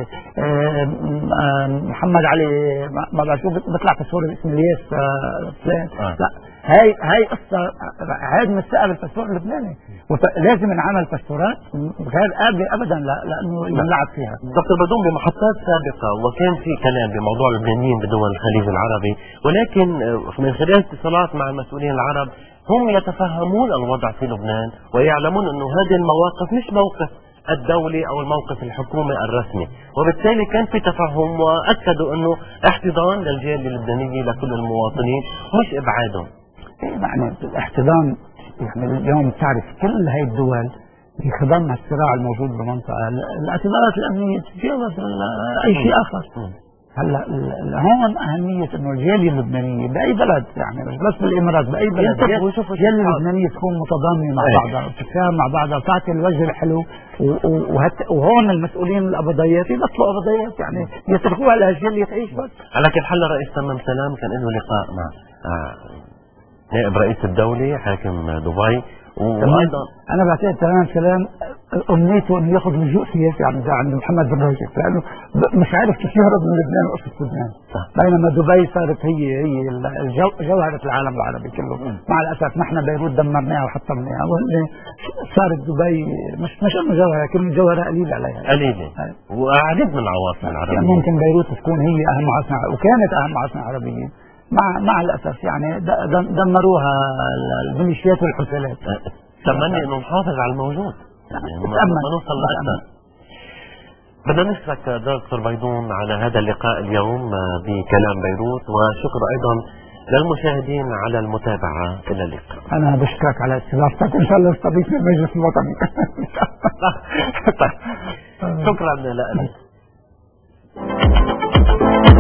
محمد علي ما بعرف شو بيطلع باسبور اسمي الياس فلان. آه. لا هاي هاي قصه عاد مستقبل الباسبور اللبناني، ولازم نعمل باسبورات غير قابله ابدا لانه ينلعب فيها. دكتور بيضون بمحطات سابقه وكان في كلام بموضوع اللبنانيين بدول الخليج العربي، ولكن من خلال اتصالات مع المسؤولين العرب هم يتفهمون الوضع في لبنان ويعلمون انه هذه المواقف مش موقف الدولي او الموقف الحكومي الرسمي، وبالتالي كان في تفهم واكدوا انه احتضان للجاليه اللبنانيه لكل المواطنين مش ابعادهم. يعني الاحتضان يعني اليوم تعرف كل هاي الدول بخضم الصراع الموجود بالمنطقه، الاعتبارات الامنيه تتجاوز اي شيء اخر. هلا هون اهميه انه الجاليه اللبنانيه باي بلد، يعني مش بس بالامارات، باي بلد الجاليه اللبنانيه تكون متضامنه مع بعضها وتتفاهم مع بعضها وتعطي الوجه الحلو، وهون المسؤولين القبضيات يبطلوا قبضيات، يعني يتركوها للجاليه تعيش بس. على كل حال الرئيس تمم سلام كان له لقاء مع نائب رئيس الدوله حاكم دبي، وايضا انا بعتقد تمام سلام امنيته انه ياخذ لجوء سياسي عند عند محمد بن راجب، لانه مش عارف كيف يهرب من لبنان وقصه لبنان، بينما دبي صارت هي هي الجو جوهره العالم العربي كله. م. مع الاسف نحن بيروت دمرناها وحطمناها، صارت دبي مش مش انه جوهره، كلمه جوهره قليله عليها قليله، وعديد من العواصم العربيه يعني ممكن بيروت تكون هي اهم عاصمه وكانت اهم عاصمه عربيه، مع مع الاسف يعني دمروها الميليشيات والحثالات. تمني انه نحافظ على الموجود، يعني ما نوصل لأكثر. بدنا نشكرك دكتور بيضون على هذا اللقاء اليوم بكلام بيروت، وشكر ايضا للمشاهدين على المتابعه. الى اللقاء. انا بشكرك على استضافتك، ان شاء الله استضيفني المجلس الوطني. شكرا لك.